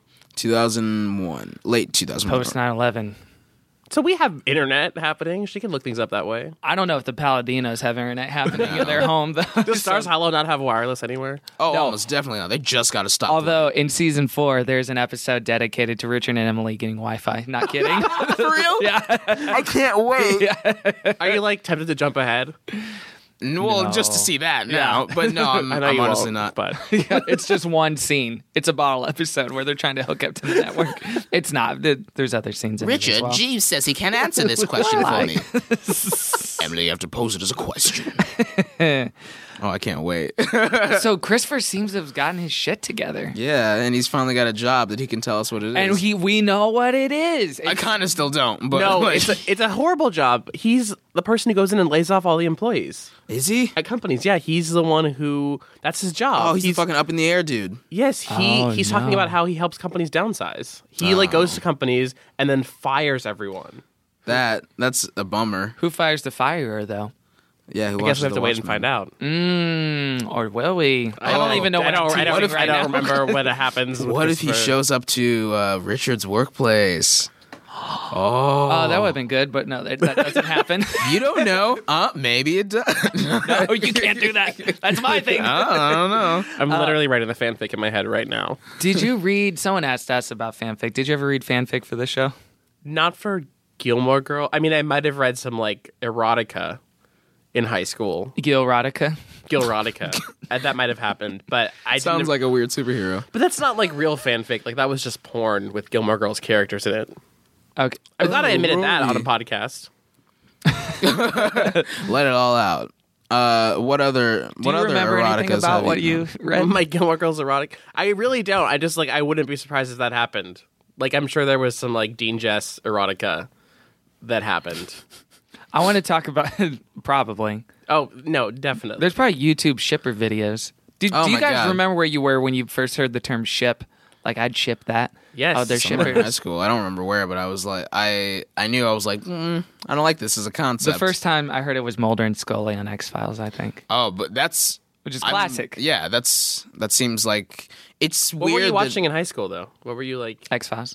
2001, late 2001. Post 9/11. So we have internet happening. She can look things up that way. I don't know if the Paladinos have internet happening in their home, though. Does Stars Hollow not have wireless anywhere? Oh, almost definitely not. They just got to stop. Although in season 4, there's an episode dedicated to Richard and Emily getting Wi-Fi. Not kidding. For real? Yeah. I can't wait. Are you like tempted to jump ahead? Well, No. just to see that now. But no, I'm I know you honestly won't, not. But Yeah, it's just one scene. It's a bottle episode where they're trying to hook up to the network. It's not. There's other scenes in it as well. Jeeves says he can't answer this question for me. Emily, you have to pose it as a question. Oh, I can't wait. So Christopher seems to have gotten his shit together. Yeah, and he's finally got a job that he can tell us what it is. And we know what it is. I kind of still don't. But no, like, it's a horrible job. He's the person who goes in and lays off all the employees is he? at companies. Yeah, he's the one who. That's his job. Oh, he's the fucking up in the air dude. Yes, he's talking about how he helps companies downsize. He like goes to companies and then fires everyone. That's a bummer. Who fires the firer, though? Yeah, who I guess watches we have The to wait and Watchmen? find out. Or will we? I don't even know what I'm teaching I right now. don't remember when it happens. with What if he Christopher. shows up to Richard's workplace? Oh, that would have been good, but no, that doesn't happen. You don't know. Maybe it does. No, you can't do that. That's my thing. I don't know. I'm literally writing the fanfic in my head right now. Did you read? Someone asked us about fanfic. Did you ever read fanfic for this show? Not for Gilmore Girl. I mean, I might have read some like erotica in high school. Gilrotica? Gilrotica. That might have happened, but I Sounds didn't. like a weird superhero. But that's not like real fanfic. Like that was just porn with Gilmore Girls characters in it. Okay. I'm glad I admitted that on a Rory. podcast. Let it all out. What other? Do you remember anything eroticas about have what you read? My Gilmore Girls erotic. I really don't. I just like I wouldn't be surprised if that happened. Like I'm sure there was some like Dean Jess erotica that happened. I want to talk about probably. Oh no, definitely. There's probably YouTube shipper videos. Do Oh you my guys God. remember where you were when you first heard the term ship? Like I'd ship that. Yes. Oh, they're Somewhere in shippers. high school. I don't remember where, but I was like, I knew I was like, I don't like this as a concept. The first time I heard it was Mulder and Scully on X-Files, I think. Oh, but which is classic. Yeah, that seems like it's What weird. were you watching in high school, though? What were you like? X-Files.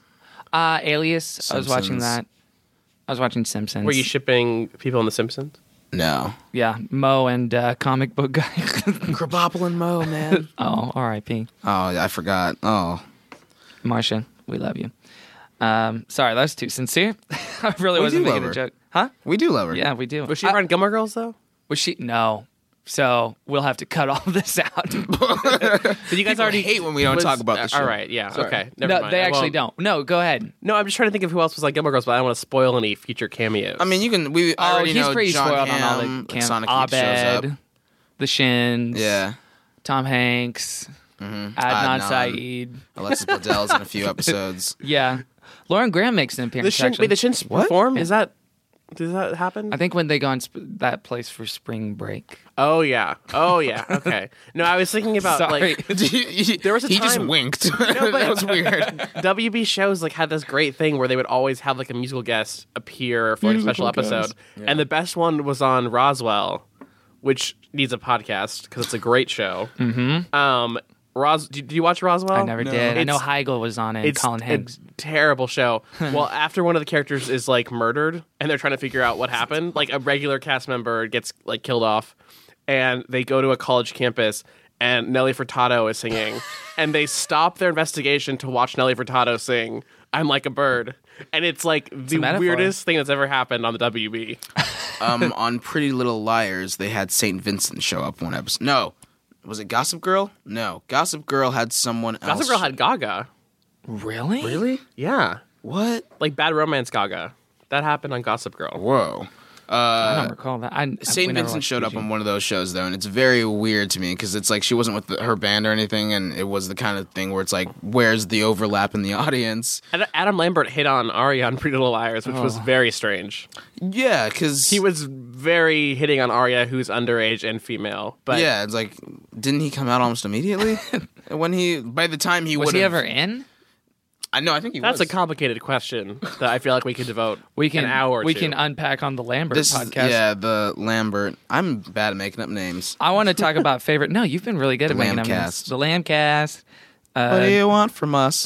Alias. I was watching that. I was watching Simpsons. Were you shipping people in The Simpsons? No. Yeah, Mo and comic book guy. Krabappel and Mo, man. Oh, R.I.P. Oh, I forgot. Oh. Marcia, we love you. Sorry, that was too sincere. I really We wasn't do making love a her. joke. Huh? We do love her. Yeah, we do. Was she ever on Gilmore Girls, though? Was she? No. So we'll have to cut all this out. Did you guys already hate when we don't talk about the show. All right, yeah, Sorry. okay. Never No, mind. they I actually won't. don't. No, go ahead. No, I'm just trying to think of who else was on Gilmore Girls, but I don't want to spoil any future cameos. I mean, you can. I already he's know pretty John spoiled Hamm, on all the Sonic Youth shows up. Abed, the Shins, Yeah. Tom Hanks, Adnan Syed. Alexis Bledell's in a few episodes. Yeah. Lauren Graham makes an appearance, actually. the Shins perform? Does that happen? I think when they go on that place for spring break. Oh yeah. Okay. No, I was thinking about Sorry. like there was a He time just winked. No, but- That was weird. WB shows like had this great thing where they would always have like a musical guest appear for like, a special episode, and the best one was on Roswell, which needs a podcast because it's a great show. Mm-hmm. Did you watch Roswell? I never did. I know Heigl was on it. It's Colin Hanks. a terrible show. Well, after one of the characters is like murdered, and they're trying to figure out what happened. Like a regular cast member gets like killed off, and they go to a college campus, and Nelly Furtado is singing, and they stop their investigation to watch Nelly Furtado sing "I'm Like a Bird," and it's like the weirdest thing that's ever happened on the WB. On Pretty Little Liars, they had St. Vincent show up one episode. No. Was it Gossip Girl? No. Gossip Girl had someone else. Gossip Girl had Gaga. Really? Really? Yeah. What? Like Bad Romance Gaga. That happened on Gossip Girl. Whoa. I don't recall that. St. Vincent showed up on one of those shows, though, and it's very weird to me because it's like she wasn't with her band or anything, and it was the kind of thing where it's like, where's the overlap in the audience? Adam Lambert hit on Arya on Pretty Little Liars, which was very strange. Yeah, because He was very hitting on Arya, who's underage and female. But yeah, it's like, didn't he come out almost immediately? By the time he Was would he ever in? I know, I think he that's was. a complicated question that I feel like we could devote an hour or we two. can unpack on the Lambert podcast. Yeah, the Lambert. I'm bad at making up names. I want to talk about favorite. No, you've been really good at making up names. Lambcast. The Lambcast. What do you want from us?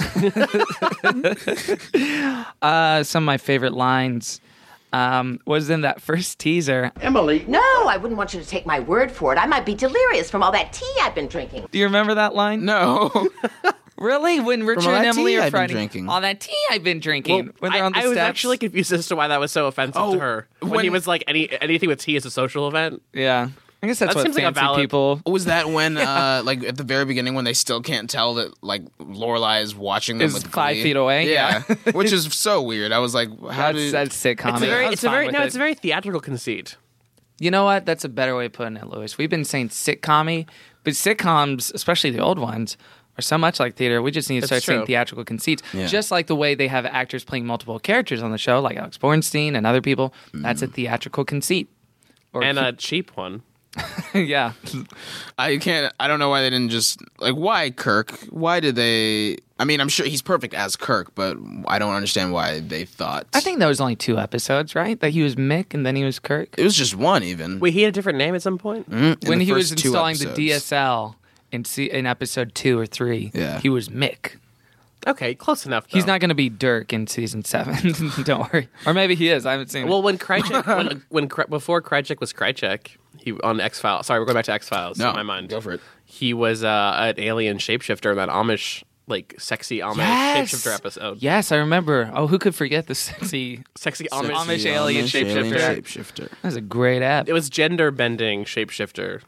Some of my favorite lines was in that first teaser. Emily. No, I wouldn't want you to take my word for it. I might be delirious from all that tea I've been drinking. Do you remember that line? No. Really? When Richard all and that Emily tea are I've been fighting. drinking. All that tea I've been drinking. when they're on the I steps. was actually confused as to why that was so offensive to her. When he was like, anything with tea is a social event. Yeah. I guess that's That what seems like a fancy valid- people. Was that when, like, at the very beginning when they still can't tell that, like, Lorelai is watching them Is with 5 glee? feet away? Yeah. Which is so weird. I was like, how That's sitcom. It's a very theatrical conceit. You know what? That's a better way of putting it, Lewis. We've been saying sitcom-y, but sitcoms, especially the old ones, are so much like theater. We just need to start saying theatrical conceits. Yeah. Just like the way they have actors playing multiple characters on the show, like Alex Bornstein and other people. That's a theatrical conceit. And a cheap one. Yeah. I don't know why they didn't just, like, why Kirk? Why did they, I mean, I'm sure he's perfect as Kirk, but I don't understand why they thought. I think there was only 2 episodes, right? That he was Mick and then he was Kirk. It was just one, even. Wait, he had a different name at some point? When he was first 2 installing the episodes. DSL in episode 2 or 3, he was Mick. Okay, close enough, though. He's not going to be Dirk in season 7. Don't worry. Or maybe he is. I haven't seen it. Well, when Krychek, before Krychek was Krychek, he on X-Files. Sorry, we're going back to X-Files in my mind. Go for it. He was an alien shapeshifter in that Amish, like, sexy Amish shapeshifter episode. Yes, I remember. Oh, who could forget the sexy Amish alien shapeshifter? That was a great app. It was gender-bending shapeshifter.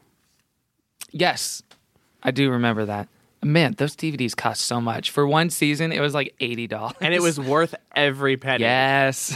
Yes, I do remember that. Man, those DVDs cost so much. For one season, it was like $80. And it was worth every penny. Yes.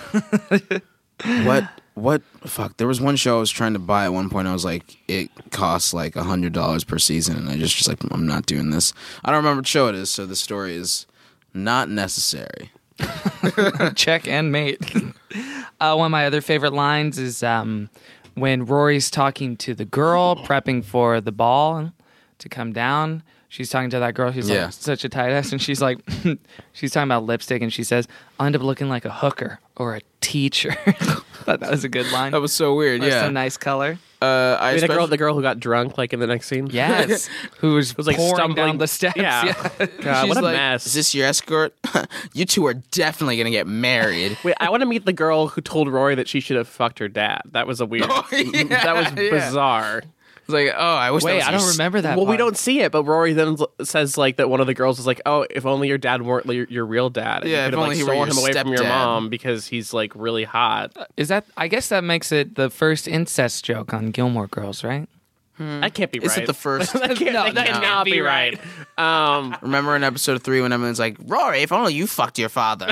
What? Fuck. There was one show I was trying to buy at one point. I was like, it costs like $100 per season. And I just like, I'm not doing this. I don't remember what show it is, so the story is not necessary. Check and mate. One of my other favorite lines is when Rory's talking to the girl, prepping for the ball to come down. she's talking to that girl who's Yeah. like such a tight ass, and she's like, she's talking about lipstick, and she says, "I'll end up looking like a hooker or a teacher." I thought that was a good line. That was so weird. That's Yeah. a nice color. I mean, the girl who got drunk, like in the next scene. Yes, who was like pouring stumbling down the steps. Yeah. God, She's what a like, mess. Is this your escort? You two are definitely gonna get married. Wait, I want to meet the girl who told Rory that she should have fucked her dad. That was a weird. That was bizarre. It's like, oh, I wish. Wait, that was I your don't remember that. Well, we part. don't see it, but Rory then says like that one of the girls is like, "Oh, if only your dad weren't your real dad. And Yeah, you if could have only like he were stolen your him away from your stepdad." mom because he's like really hot." Is that? I guess that makes it the first incest joke on Gilmore Girls, right? That can't be right. Is it the first? that cannot be right. Remember in episode 3 when everyone's like, Rory, if only you fucked your father.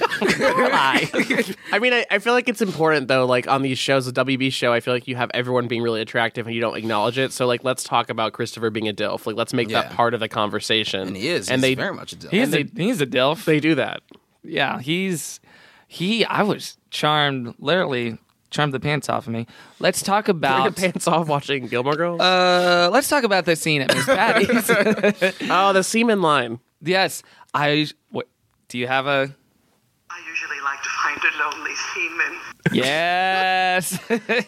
I mean, I feel like it's important though. Like on these shows, the WB show, I feel like you have everyone being really attractive and you don't acknowledge it. So like, let's talk about Christopher being a DILF. Like, let's make that Yeah. part of the conversation. And he is. And He's they very much a dilf. He's a DILF. They do that. Yeah, I was charmed, literally charmed the pants off of me. Let's talk Take your about pants off watching Gilmore Girls. let's talk about the scene at Miss Patty's. Oh, the semen line. Yes, do you have a? I usually like to find a lonely seaman. Yes.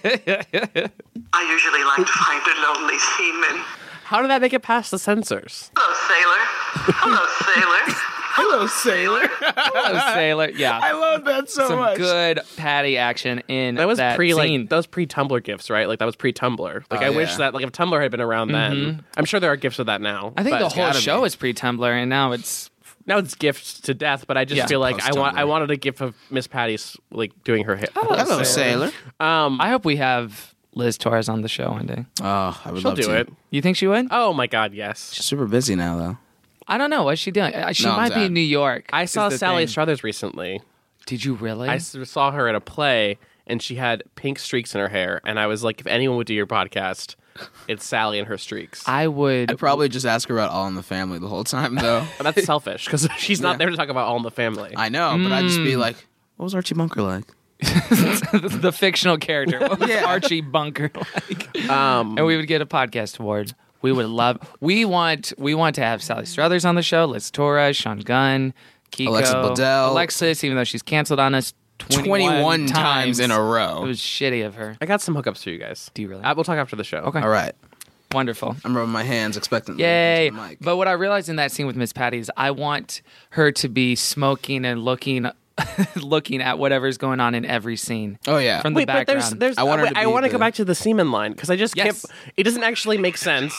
I usually like to find a lonely seaman. How did that make it past the censors? Hello, sailor. Hello, sailor. Hello, sailor. Hello, sailor. Yeah, I love that so some much. good Patty action in That was that pre scene. like that was pre Tumblr gifs, right? Like that was pre Tumblr. Like Oh, I wish yeah. that like if Tumblr had been around then, I'm sure there are gifs of that now. I think but the whole gotta show be. is pre-Tumblr, and now it's now it's gifts to death. But I just Yeah. feel like I Post-Tumblr. wanted a gif of Miss Patty's like doing her hit. Hello, sailor. I hope we have Liz Torres on the show one day. Oh, I would She'll love do to. it. You think she would? Oh my god, yes. She's super busy now, though. I don't know. What's she doing? She No, I'm might be sad. in New York. I is saw the Sally thing. Struthers recently. Did you really? I saw her at a play, and she had pink streaks in her hair. And I was like, if anyone would do your podcast, it's Sally and her streaks. I would. I'd probably just ask her about All in the Family the whole time, though. But that's selfish because she's not there to talk about All in the Family. I know, but I'd just be like, what was Archie Bunker like? the fictional character. What was Yeah. Archie Bunker like? And we would get a podcast award. We would love. We want to have Sally Struthers on the show. Liz Torres, Sean Gunn, Kiko, Alexa Bledel. Alexis, even though she's canceled on us 21 times in a row. It was shitty of her. I got some hookups for you guys. Do you really? We'll talk after the show. Okay. All right. Wonderful. I'm rubbing my hands expectantly. Yay. into the mic. But what I realized in that scene with Miss Patty is I want her to be smoking and looking at whatever's going on in every scene. Oh, yeah. From the Wait, but background. there's. I want her to I be want to the- go back to the semen line because I just Yes. can't. It doesn't actually make sense.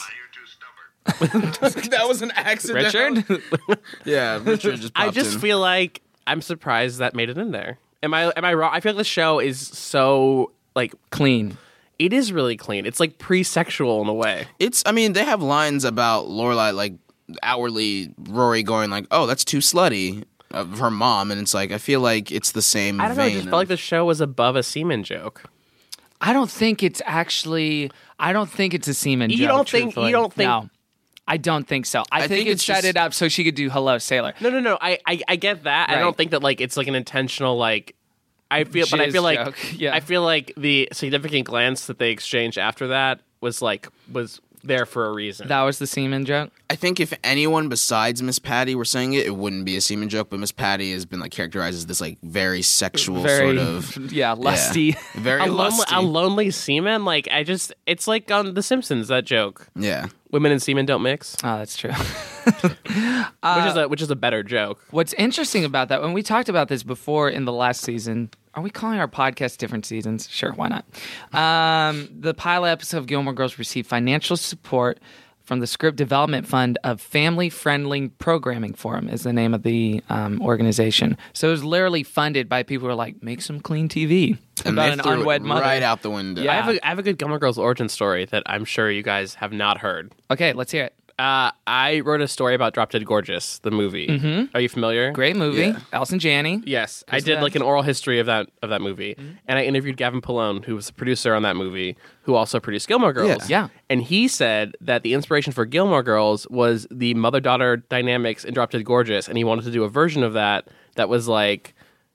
That was an accident. Richard? Yeah, Richard just I popped just in. feel like I'm surprised that made it in there. Am I wrong? I feel like the show is so like Clean. it is really clean. It's like pre-sexual in a way. I mean, they have lines about Lorelai, like, outwardly Rory going like, oh, that's too slutty of her mom. And it's like, I feel like it's the same I don't know. I vein just of- felt like the show was above a semen joke. I don't think it's actually. I don't think it's a semen You joke. don't think- truthfully. you don't think- No, I don't think so. I think think it it's set just- it up so she could do "Hello, Sailor." No. I get that. I Right. don't think that like it's like an intentional like. I feel Jizz like joke. Yeah. I feel like the significant glance that they exchanged after that was there for a reason. That was the semen joke. I think if anyone besides Miss Patty were saying it, it wouldn't be a semen joke. But Miss Patty has been like characterized as this like very sexual Very, sort of lusty. very a lusty. lonely semen. Like it's like on The Simpsons that joke. Yeah. Women and semen don't mix, Oh, that's true. which is a better joke. What's interesting about that, when we talked about this before in the last season, are we calling our podcast different seasons? Sure, why not? The pilot episode of Gilmore Girls received financial support from the Script Development Fund of Family Friendly Programming Forum is the name of the organization. So it was literally funded by people who are like, make some clean TV And about they an threw it unwed mother. right out the window. Yeah. I have a good Gilmore Girls origin story that I'm sure you guys have not heard. Okay, let's hear it. I wrote a story about Drop Dead Gorgeous, the movie. Mm-hmm. Are you familiar? Great movie. Yeah. Allison Janney. Yes, I did like an oral history of that movie, and I interviewed Gavin Polone, who was the producer on that movie, who also produced Gilmore Girls. Yeah. And he said that the inspiration for Gilmore Girls was the mother-daughter dynamics in Drop Dead Gorgeous, and he wanted to do a version of that was like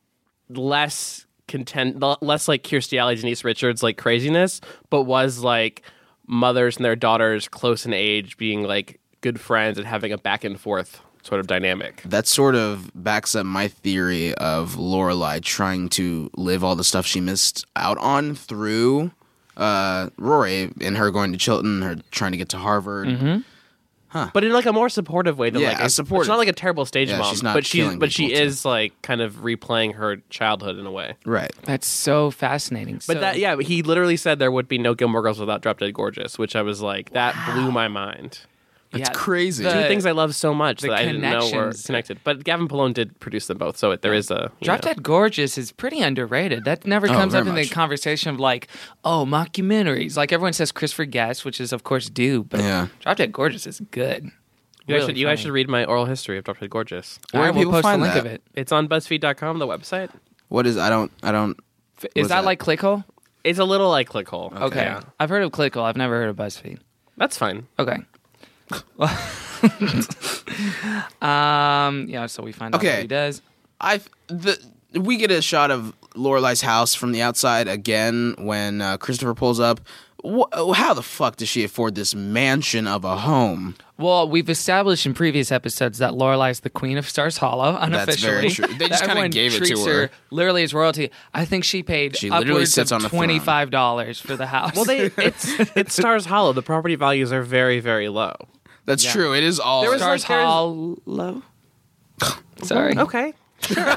less like Kirstie Alley, Denise Richards like craziness, but was like mothers and their daughters close in age being like good friends and having a back and forth sort of dynamic. That sort of backs up my theory of Lorelai trying to live all the stuff she missed out on through Rory and her going to Chilton, her trying to get to Harvard. Mm-hmm. Huh. But in like a more supportive way than like a supportive. It's not like a terrible stage mom, she's not but killing she people, is like kind of replaying her childhood in a way. Right. That's so fascinating. But he literally said there would be no Gilmore Girls without Drop Dead Gorgeous, which I was like, that blew my mind. That's crazy. Two things I love so much that I didn't know were connections. connected. But Gavin Polone did produce them both, so there is a... Drop Dead Gorgeous is pretty underrated. That never comes up in the conversation of like, mockumentaries. Like everyone says Christopher Guest, which is of course due, but Drop Dead Gorgeous is good. You guys should read my oral history of Drop Dead Gorgeous. Where will post the link of it. It's on BuzzFeed.com, the website. What is... I don't... Is that like Clickhole? It's a little like Clickhole. Okay. Yeah. I've heard of Clickhole. I've never heard of BuzzFeed. That's fine. Okay. So we find out what he does. We get a shot of Lorelai's house from the outside again when Christopher pulls up. How the fuck does she afford this mansion of a home? Well, we've established in previous episodes that Lorelai's the queen of Stars Hollow, unofficially. That's very true. They just kind of gave it to her. Literally as royalty. I think she paid upwards of $25 for the house. Well, it's Stars Hollow. The property values are very, very low. That's true. It is all Stars Hollow. Sorry. Okay. Sure.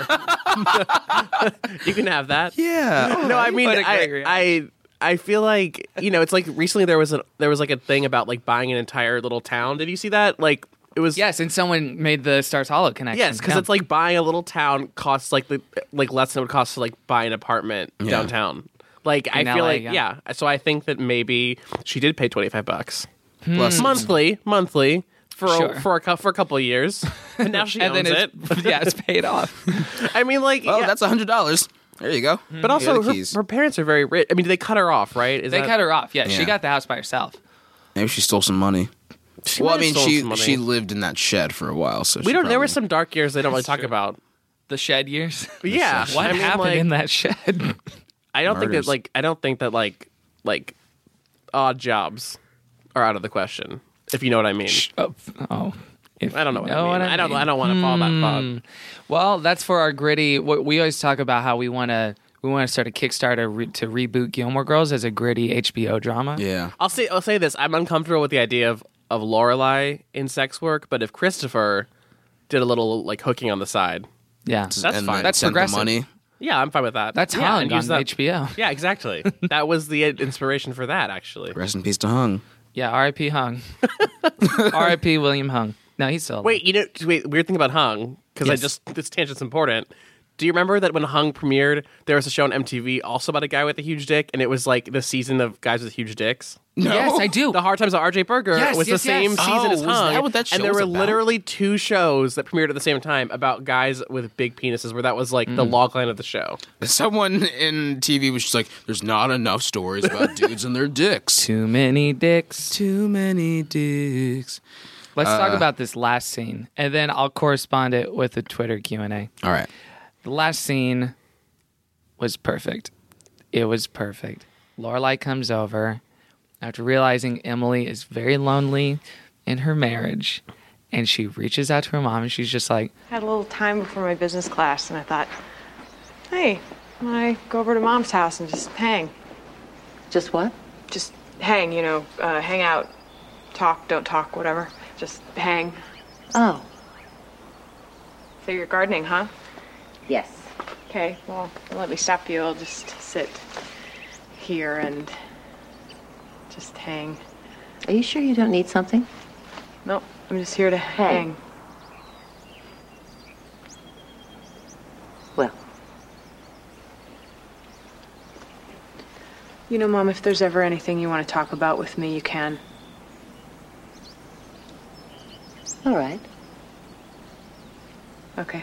You can have that. Yeah. No, I mean, I feel like, it's like recently there was like a thing about like buying an entire little town. Did you see that? Like it was Yes, and someone made the Stars Hollow connection. Yes, because it's like buying a little town costs like less than it would cost to like buy an apartment downtown. Like In I feel LA, like So I think that maybe she did pay $25 plus monthly for Sure. a couple of years, and now she And owns then it. it's paid off. I mean, like, that's $100. There you go. But also, her parents are very rich. I mean, they cut her off, right? They cut her off. Yeah, she got the house by herself. Maybe she stole some money. She Well, I might have mean, stolen some money. she lived in that shed for a while, so We don't. There were some dark years they don't really talk about. The shed years. Yeah, What I mean, happened like, in that shed? I don't think Murders. that like odd jobs are out of the question. If you know what I mean. I don't know what I mean. I don't want to fall that fog. Well, that's for our gritty. We always talk about how we want to start a Kickstarter to reboot Gilmore Girls as a gritty HBO drama. Yeah. I'll say this. I'm uncomfortable with the idea of Lorelai in sex work, but if Christopher did a little like hooking on the side, that's fine. That's send the progressive. money. Yeah, I'm fine with that. That's yeah, Hung and on use that- HBO. Yeah, exactly. That was the inspiration for that, actually. Rest in peace to Hung. Yeah, R.I.P. Hung. R.I.P. William Hung. No, he's still alive. Wait, weird thing about Hung, because Yes. this tangent's important. Do you remember that when Hung premiered, there was a show on MTV also about a guy with a huge dick, and it was like the season of guys with huge dicks? No. Yes, I do. The Hard Times of R.J. Berger was the same season as was Hung. that what that show and there was were about? literally two shows that premiered at the same time about guys with big penises, where that was like the log line of the show. Someone in TV was just like, there's not enough stories about dudes and their dicks. Too many dicks. Too many dicks. Let's talk about this last scene, and then I'll correspond it with a Twitter Q&A. All right. The last scene was perfect. It was perfect. Lorelai comes over after realizing Emily is very lonely in her marriage, and she reaches out to her mom, and she's just like, I had a little time before my business class, and I thought, hey, why don't I go over to Mom's house and just hang? Just what? Just hang, hang out, talk, don't talk, whatever. Just hang. Oh. So you're gardening, huh? Yes. Okay, well, don't let me stop you. I'll just sit here and just hang. Are you sure you don't need something? Nope, I'm just here to hang. Well. Mom, if there's ever anything you want to talk about with me, you can. All right. Okay.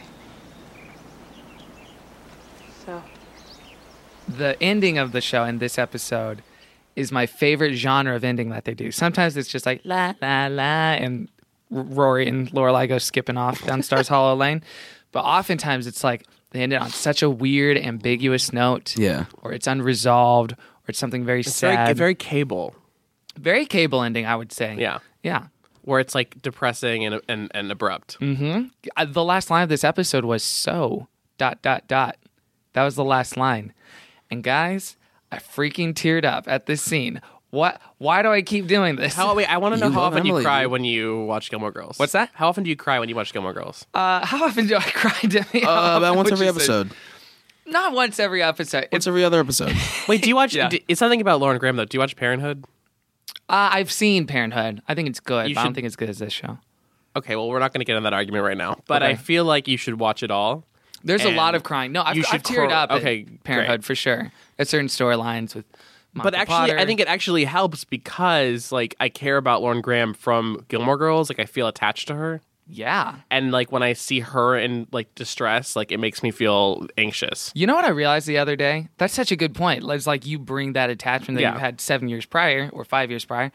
So. the ending of the show in this episode is my favorite genre of ending that they do. Sometimes it's just like la la la, and Rory and Lorelai go skipping off down Stars Hollow Lane. But oftentimes it's like they end it on such a weird, ambiguous note. Yeah. Or it's unresolved, or it's something very sad. Very cable. Very cable ending, I would say. Yeah. Yeah. where it's like depressing and abrupt. Mm-hmm. The last line of this episode was so ... That was the last line. And guys, I freaking teared up at this scene. What? Why do I keep doing this? Wait, I want to know how often Emily, you cry dude. when you watch Gilmore Girls. What's that? How often do you cry when you watch Gilmore Girls? How often do I cry, Demi? About once every episode. Not once every episode. Once every other episode. Wait, do you watch? Yeah. It's something about Lauren Graham though. Do you watch Parenthood? I've seen Parenthood. I think it's good, You but I don't should- think it's good as this show. Okay, well, we're not going to get in that argument right now. But Okay. I feel like you should watch it all. There's a And lot of crying. No, I've you should teared up Okay, at Parenthood great. for sure. At certain storylines with But Michael actually, Potter. I think it actually helps because like I care about Lauren Graham from Gilmore Girls. Like I feel attached to her. Yeah. And like when I see her in like distress, like it makes me feel anxious. You know what I realized the other day? That's such a good point. It's like you bring that attachment that Yeah. you've had 7 years prior or 5 years prior.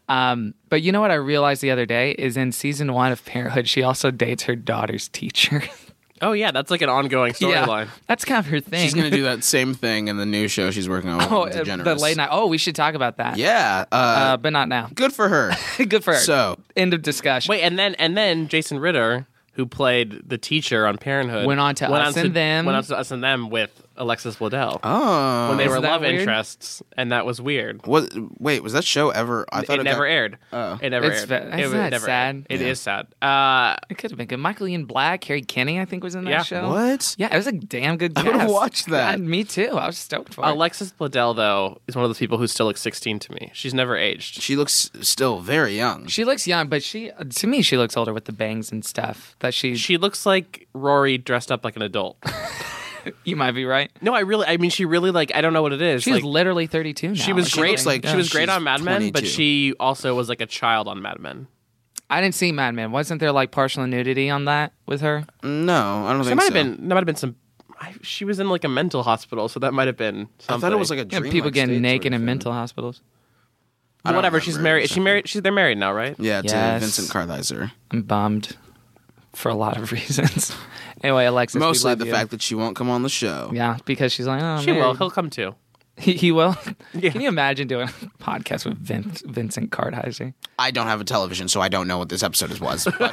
But you know what I realized the other day is in season 1 of Parenthood, she also dates her daughter's teacher. Oh yeah, that's like an ongoing storyline. That's kind of her thing. She's going to do that same thing in the new show she's working on. Oh, with DeGeneres. the late night. Oh, we should talk about that. Yeah. But not now. Good for her. Good for her. So, End of discussion. Wait, and then Jason Ritter, who played the teacher on Parenthood, Went on to Us and Them. Went on to Us and Them with Alexis Bledel. oh. when they Isn't were that love weird? interests, and that was weird. Wait, was that show ever? I thought It never aired. Oh. It never It's aired. isn't that never sad? aired. It Yeah. is sad. It could have been good. Michael Ian Black, Harry Kinney, I think, was in that Yeah. show. What? Yeah, it was a damn good I cast. would've watched that. Yeah, me too. I was stoked for it. Alexis Bledel, though, is one of those people who still looks 16 to me. She's never aged. She looks still very young. She looks young, but to me, she looks older with the bangs and stuff. She looks like Rory dressed up like an adult. You might be right. No, I mean, she really like. I don't know what it is. She's like, literally 32 now. she was She great. looks like she was great she's on Mad Men, but 22. she also was like a child on Mad Men. I didn't see Mad Men. Wasn't there like partial nudity on that with her? No, I don't There think might so. have been. There might have been some. She was in like a mental hospital, so that might have been something. I thought it was like a Yeah, dream. people getting naked in mental hospitals. I don't Whatever. She's remember. married. She married. They're married now, right? Yeah, to Yes. Vincent Kartheiser. I'm bummed for a lot of reasons. Anyway, Alexis, we Mostly love the you. fact that she won't come on the show. Yeah, because she's like, oh, She will. married. He'll come too. He will? Yeah. Can you imagine doing a podcast with Vincent Kartheiser? I don't have a television, so I don't know what this episode was. But,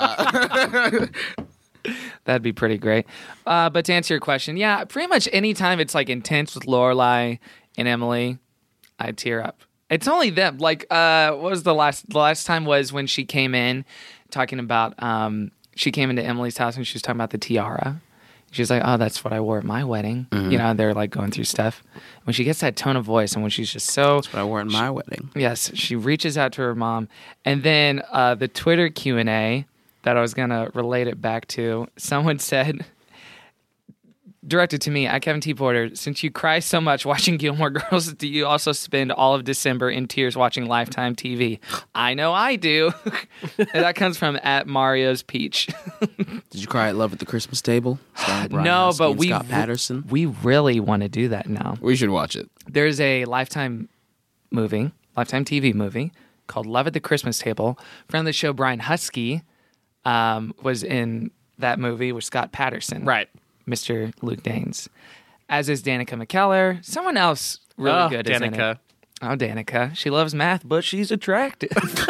That'd be pretty great. But to answer your question, yeah, pretty much anytime it's like intense with Lorelai and Emily, I tear up. It's only them. Like, what was the last time was when she came in talking about, she came into Emily's house and she was talking about the tiara. She was like, oh, that's what I wore at my wedding. Mm-hmm. You know, they're like going through stuff. When she gets that tone of voice and when she's just so... That's what I wore at my wedding. Yes, she reaches out to her mom. And then the Twitter Q&A that I was going to relate it back to, someone said, directed to me, at Kevin T. Porter, since you cry so much watching Gilmore Girls, do you also spend all of December in tears watching Lifetime TV? I know I do. And that comes from at Mario's Peach. Did you cry at Love at the Christmas Table? Starring Brian No, Husky but and Scott Patterson. we really want to do that now. We should watch it. There's a Lifetime TV movie called Love at the Christmas Table. Friend of the show, Brian Husky, was in that movie with Scott Patterson. Right. Mr. Luke Danes. As is Danica McKellar. Someone else really good is in Danica. it. Oh, Danica. She loves math, but she's attractive.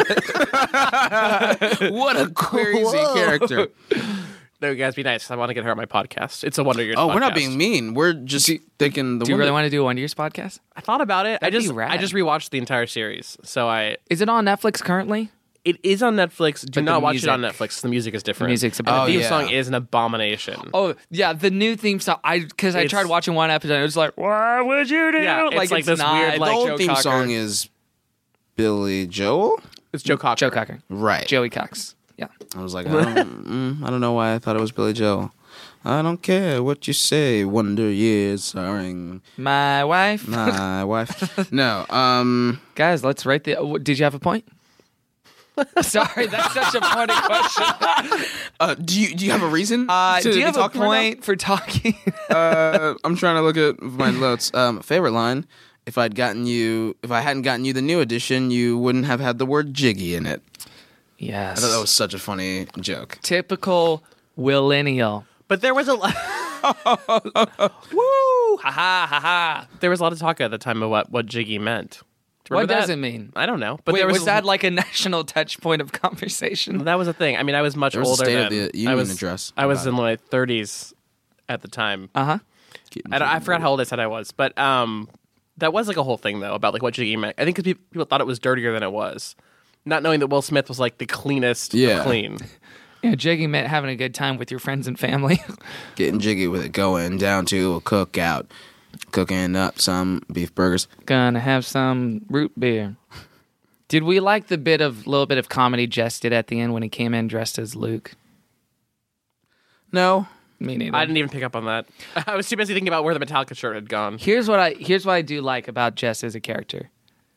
What a crazy character. No, you guys, be nice. I want to get her on my podcast. It's a Wonder Years. Oh, podcast. we're not being mean. We're just thinking the Do you really want to do a Wonder Years podcast? I thought about it. That'd be rad. I just rewatched the entire series. So Is it on Netflix currently? it is on Netflix. Do But not the watch it on music- Netflix. The music is different. The music's a bit- And Oh, the theme yeah. song is an abomination. Oh, yeah, the new theme song. Because I It's- tried watching one episode, it was like, what would you do? Yeah, it's like this not weird, The like, Joe old theme Cocker. song is Billy Joel? It's Joe Cocker. Joe Cocker. Right. Joey Cox. Yeah. I was like, I don't know why I thought it was Billy Joel. I don't care what you say, Wonder Years starring My wife. my wife. No, Guys, let's write the... Did you have a point? Sorry, that's such a funny question. do you have a reason? Do you be have a talking right now? point for talking? I'm trying to look at my notes. Favorite line: If I hadn't gotten you the new edition, you wouldn't have had the word jiggy in it. Yes. I thought that was such a funny joke. Typical Willennial. But there was a Woo! Ha ha ha ha. there was a lot of talk at the time of what Jiggy meant. What does it mean? I don't know. But Wait, there was that like a national touch point of conversation? That was a thing. I mean, I was much There was a older State then. of the Union address I was about in my 30s at the time. Uh-huh. I forgot how old I said I was. But that was like a whole thing, though, about like what Jiggy meant. I think because people thought it was dirtier than it was. Not knowing that Will Smith was like the cleanest of clean. Yeah, jiggy meant having a good time with your friends and family. Getting jiggy with it, going down to a cookout, cooking up some beef burgers. Gonna have some root beer. Did we like the little bit of comedy Jess did at the end when he came in dressed as Luke? No. Me neither. I didn't even pick up on that. I was too busy thinking about where the Metallica shirt had gone. Here's what I do like about Jess as a character.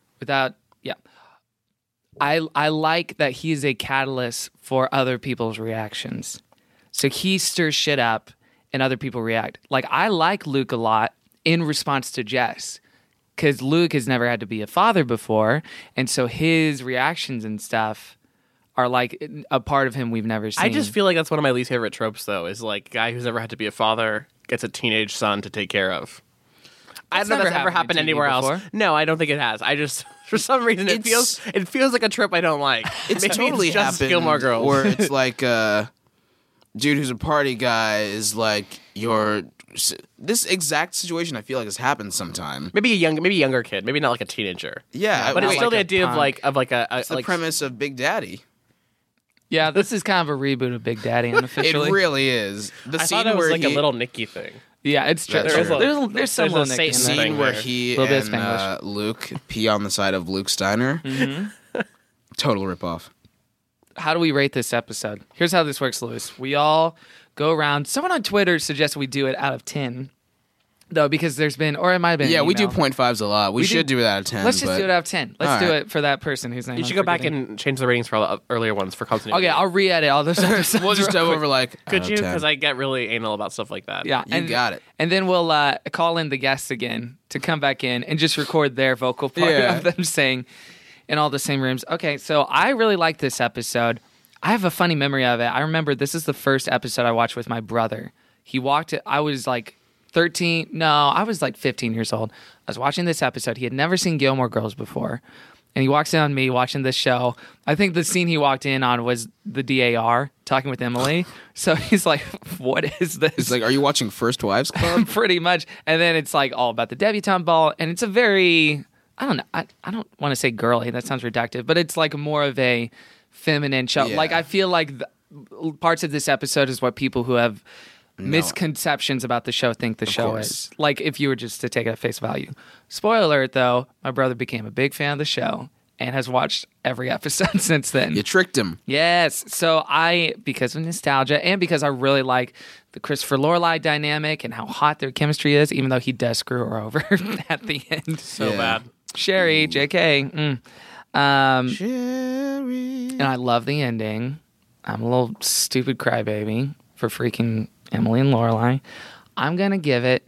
I like that he's a catalyst for other people's reactions. So he stirs shit up and other people react. Like, I like Luke a lot in response to Jess because Luke has never had to be a father before. And so his reactions and stuff are like a part of him we've never seen. I just feel like that's one of my least favorite tropes, though, is like a guy who's never had to be a father gets a teenage son to take care of. I don't know if that's ever happened anywhere else. No, I don't think it has. I just, for some reason, it feels like a trope I don't like. It's Maybe totally it's just happened Gilmore Girls. where it's like dude who's a party guy is like this exact situation. I feel like has happened sometime. Maybe a younger kid, maybe not like a teenager. Yeah, but it's still like the a idea punk. of like a it's the premise of Big Daddy. Yeah, this is kind of a reboot of Big Daddy unofficially. It really is. I thought it was like a little Nicky thing. Yeah, it's true. That's true. There's some little Satan Nicky in there. Scene where he Little bit of and Luke pee on the side of Luke Steiner. Mm-hmm. Total ripoff. How do we rate this episode? Here's how this works, Louis. We all go around. Someone on Twitter suggested we do it out of 10, though, because there's been, or it might have been. Yeah, an we do email. 0.5s a lot. We should do it out of 10. Let's just do it out of 10. Let's do right. it for that person whose name You should go back and change the ratings for all the earlier ones for continuity. Okay, I'll re-edit all those episodes. We'll just go over like. Could out you? of 10. Because I get really anal about stuff like that. Yeah, You got it. And then we'll call in the guests again to come back in and just record their vocal part of them saying in all the same rooms. Okay, so I really like this episode. I have a funny memory of it. I remember this is the first episode I watched with my brother. I was like 13. No, I was like 15 years old. I was watching this episode. He had never seen Gilmore Girls before. And he walks in on me watching this show. I think the scene he walked in on was the DAR talking with Emily. So he's like, what is this? It's like, are you watching First Wives Club? Pretty much. And then it's like all about the debutante ball. And it's a very, I don't know, I don't want to say girly. That sounds reductive. But it's like more of a feminine show. Yeah. Like I feel like parts of this episode is what people who have misconceptions about the show think the show is. Like if you were just to take it at face value. Spoiler alert, though, my brother became a big fan of the show and has watched every episode since then. You tricked him. Yes. So because of nostalgia and because I really like the Christopher Lorelai dynamic and how hot their chemistry is, even though he does screw her over at the end. So bad. Sherry, JK. Sherry. And I love the ending. I'm a little stupid crybaby for freaking Emily and Lorelai. I'm going to give it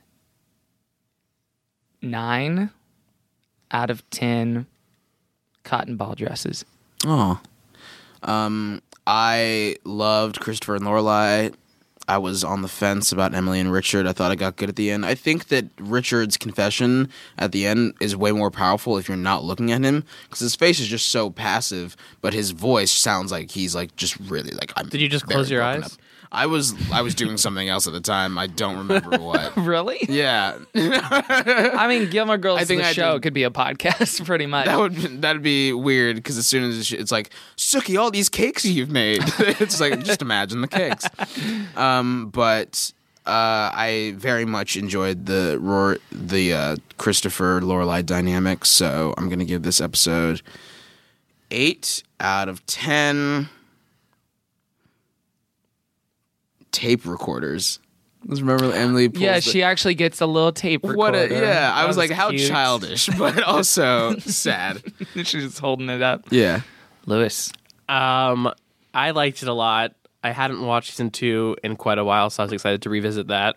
9 out of 10 cotton ball dresses. Oh. I loved Christopher and Lorelai. I was on the fence about Emily and Richard. I thought I got good at the end. I think that Richard's confession at the end is way more powerful if you're not looking at him, because his face is just so passive, but his voice sounds like he's like just really like. Did you just close your eyes? Up. I was doing something else at the time. I don't remember what. Really? Yeah. I mean, Gilmore Girls, the show, did. could be a podcast pretty much. That'd be weird, because as soon as it's like, Sookie, all these cakes you've made. It's like, just imagine the cakes. But I very much enjoyed the Christopher Lorelai dynamic, so I'm gonna give this episode 8 out of 10. Tape recorders. Remember Emily pulls she actually gets a little tape recorder. I was like, how cute. childish, but also sad. She's just holding it up. Yeah. Lewis. I liked it a lot. I hadn't watched season 2 in quite a while, so I was excited to revisit that.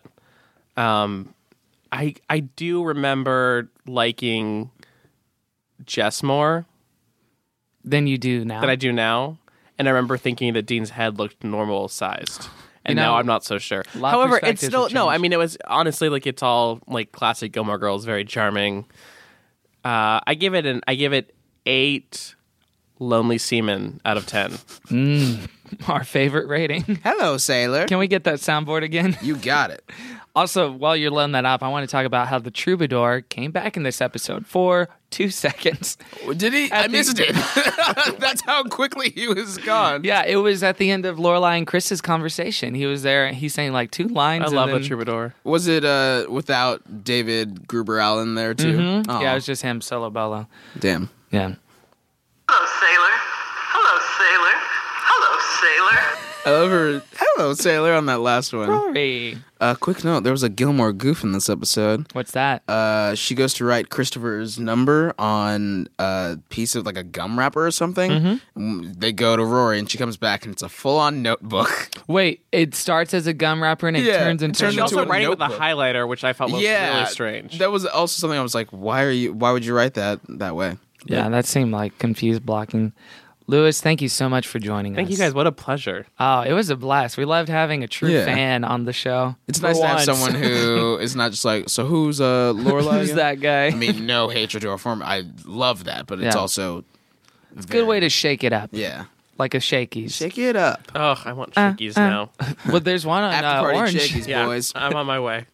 I do remember liking Jess more than you do now. Than I do now. And I remember thinking that Dean's head looked normal sized. And now I'm not so sure. However, it's still I mean, it was honestly like it's all like classic Gilmore Girls, very charming. I give it 8 lonely seamen out of 10. Our favorite rating. Hello, sailor. Can we get that soundboard again? You got it. Also, while you're loading that up, I want to talk about how the troubadour came back in this episode for 2 seconds. Did he? I missed it. That's how quickly he was gone. Yeah, it was at the end of Lorelai and Chris's conversation. He was there. He's saying like 2 lines. I love a troubadour. Was it without David Gruber Allen there too? Mm-hmm. Oh. Yeah, it was just him solo bolo. Damn. Yeah. Hello, sailor. Hello, sailor. Hello, sailor. I love her. Hello, sailor, on that last one. Rory. Quick note: there was a Gilmore goof in this episode. What's that? She goes to write Christopher's number on a piece of like a gum wrapper or something. Mm-hmm. They go to Rory, and she comes back, and it's a full-on notebook. Wait, it starts as a gum wrapper and it turns into. She's also writing with a highlighter, which I felt was really strange. That was also something I was like, why would you write that way? Yeah, that seemed like confused blocking. Lewis, thank you so much for joining us. Thank you guys. What a pleasure. Oh, it was a blast. We loved having a true fan on the show. It's nice to have someone who is not just like, so who's Lorelai? Who's that guy? I mean, no hatred to her form. I love that, but it's also... It's a good way to shake it up. Yeah. Like a Shakey's. Shake it up. Oh, I want Shakey's now. Well, there's one on After party Orange. Shakey's, boys. I'm on my way.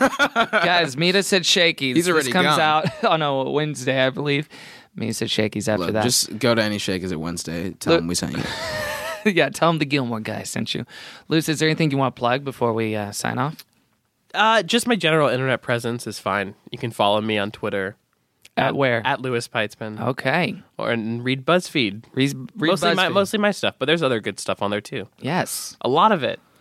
Guys, meet us at Shakey's. He's already this comes gone. out on a Wednesday, I believe. Meet us at Shakey's after that. Just go to any Shakey's at Wednesday. Tell them we sent you. Yeah, tell them the Gilmore guy sent you. Lewis, is there anything you want to plug before we sign off? Just my general internet presence is fine. You can follow me on Twitter. At where? At Lewis Peitzman. Okay. And read BuzzFeed. Read BuzzFeed. Mostly my stuff, but there's other good stuff on there too. Yes. A lot of it.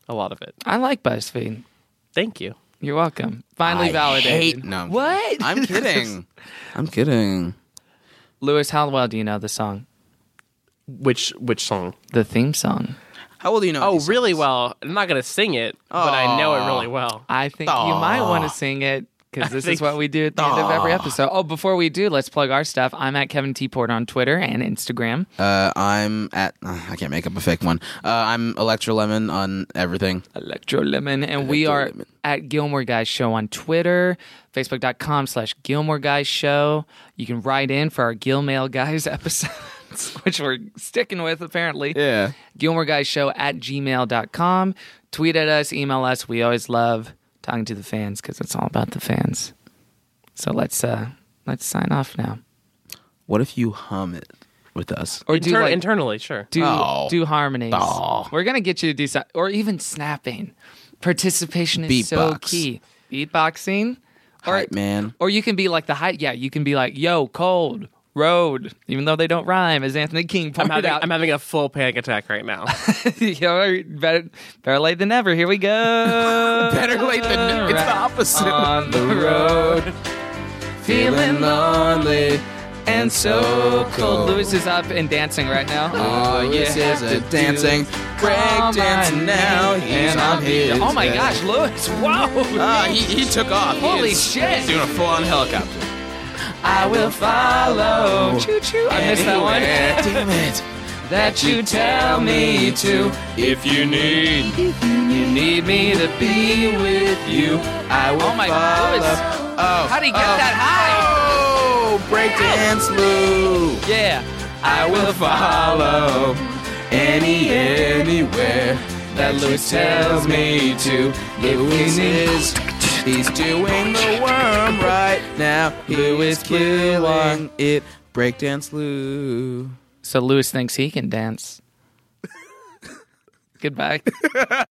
I like BuzzFeed. Thank you. You're welcome. Finally validated. No. What? I'm kidding. I'm kidding. Lewis, how well do you know the song? Which song? The theme song. How well do you know? Oh, really well. I'm not going to sing it, but I know it really well. I think you might want to sing it because this is what we do at the end of every episode. Oh, before we do, let's plug our stuff. I'm at Kevin T. Porter on Twitter and Instagram. I'm at... I can't make up a fake one. I'm Electrolemon on everything. Electrolemon. And we are at Gilmore Guys Show on Twitter, Facebook.com/Gilmore Guys Show. You can write in for our Gilmail Guys episodes, which we're sticking with, apparently. Yeah. GilmoreGuysShow@gmail.com. Tweet at us, email us. We always love talking to the fans because it's all about the fans. So let's sign off now. What if you hum it with us? Or do internally, sure. Do harmonies. We're gonna get you to do something, or even snapping. Participation is so key. Beatboxing, Hype man. Or you can be like the hype. Yeah, you can be like, "Yo, cold road," even though they don't rhyme, as Anthony King pointed out. I'm having a full panic attack right now. Yo, better late than never. Here we go. Better late than never. It's the opposite. On the road, feeling lonely and so cold. Lewis is up and dancing right now. Oh, yes, is a dancing, break dancing now. He's on his. Oh my gosh, Lewis! Whoa! He took off. Holy shit! He's doing a full-on helicopter. I will follow. Choo choo. I missed that one. Damn it. That you tell me to. If you need me to be with you, I will. Oh my God, Lewis! Oh, how do you get that high? Breakdance Lou. Yeah. I will follow anywhere that Lewis tells me to. He's doing the worm right now. Lewis killing it. Breakdance Lou. So Lewis thinks he can dance. Goodbye.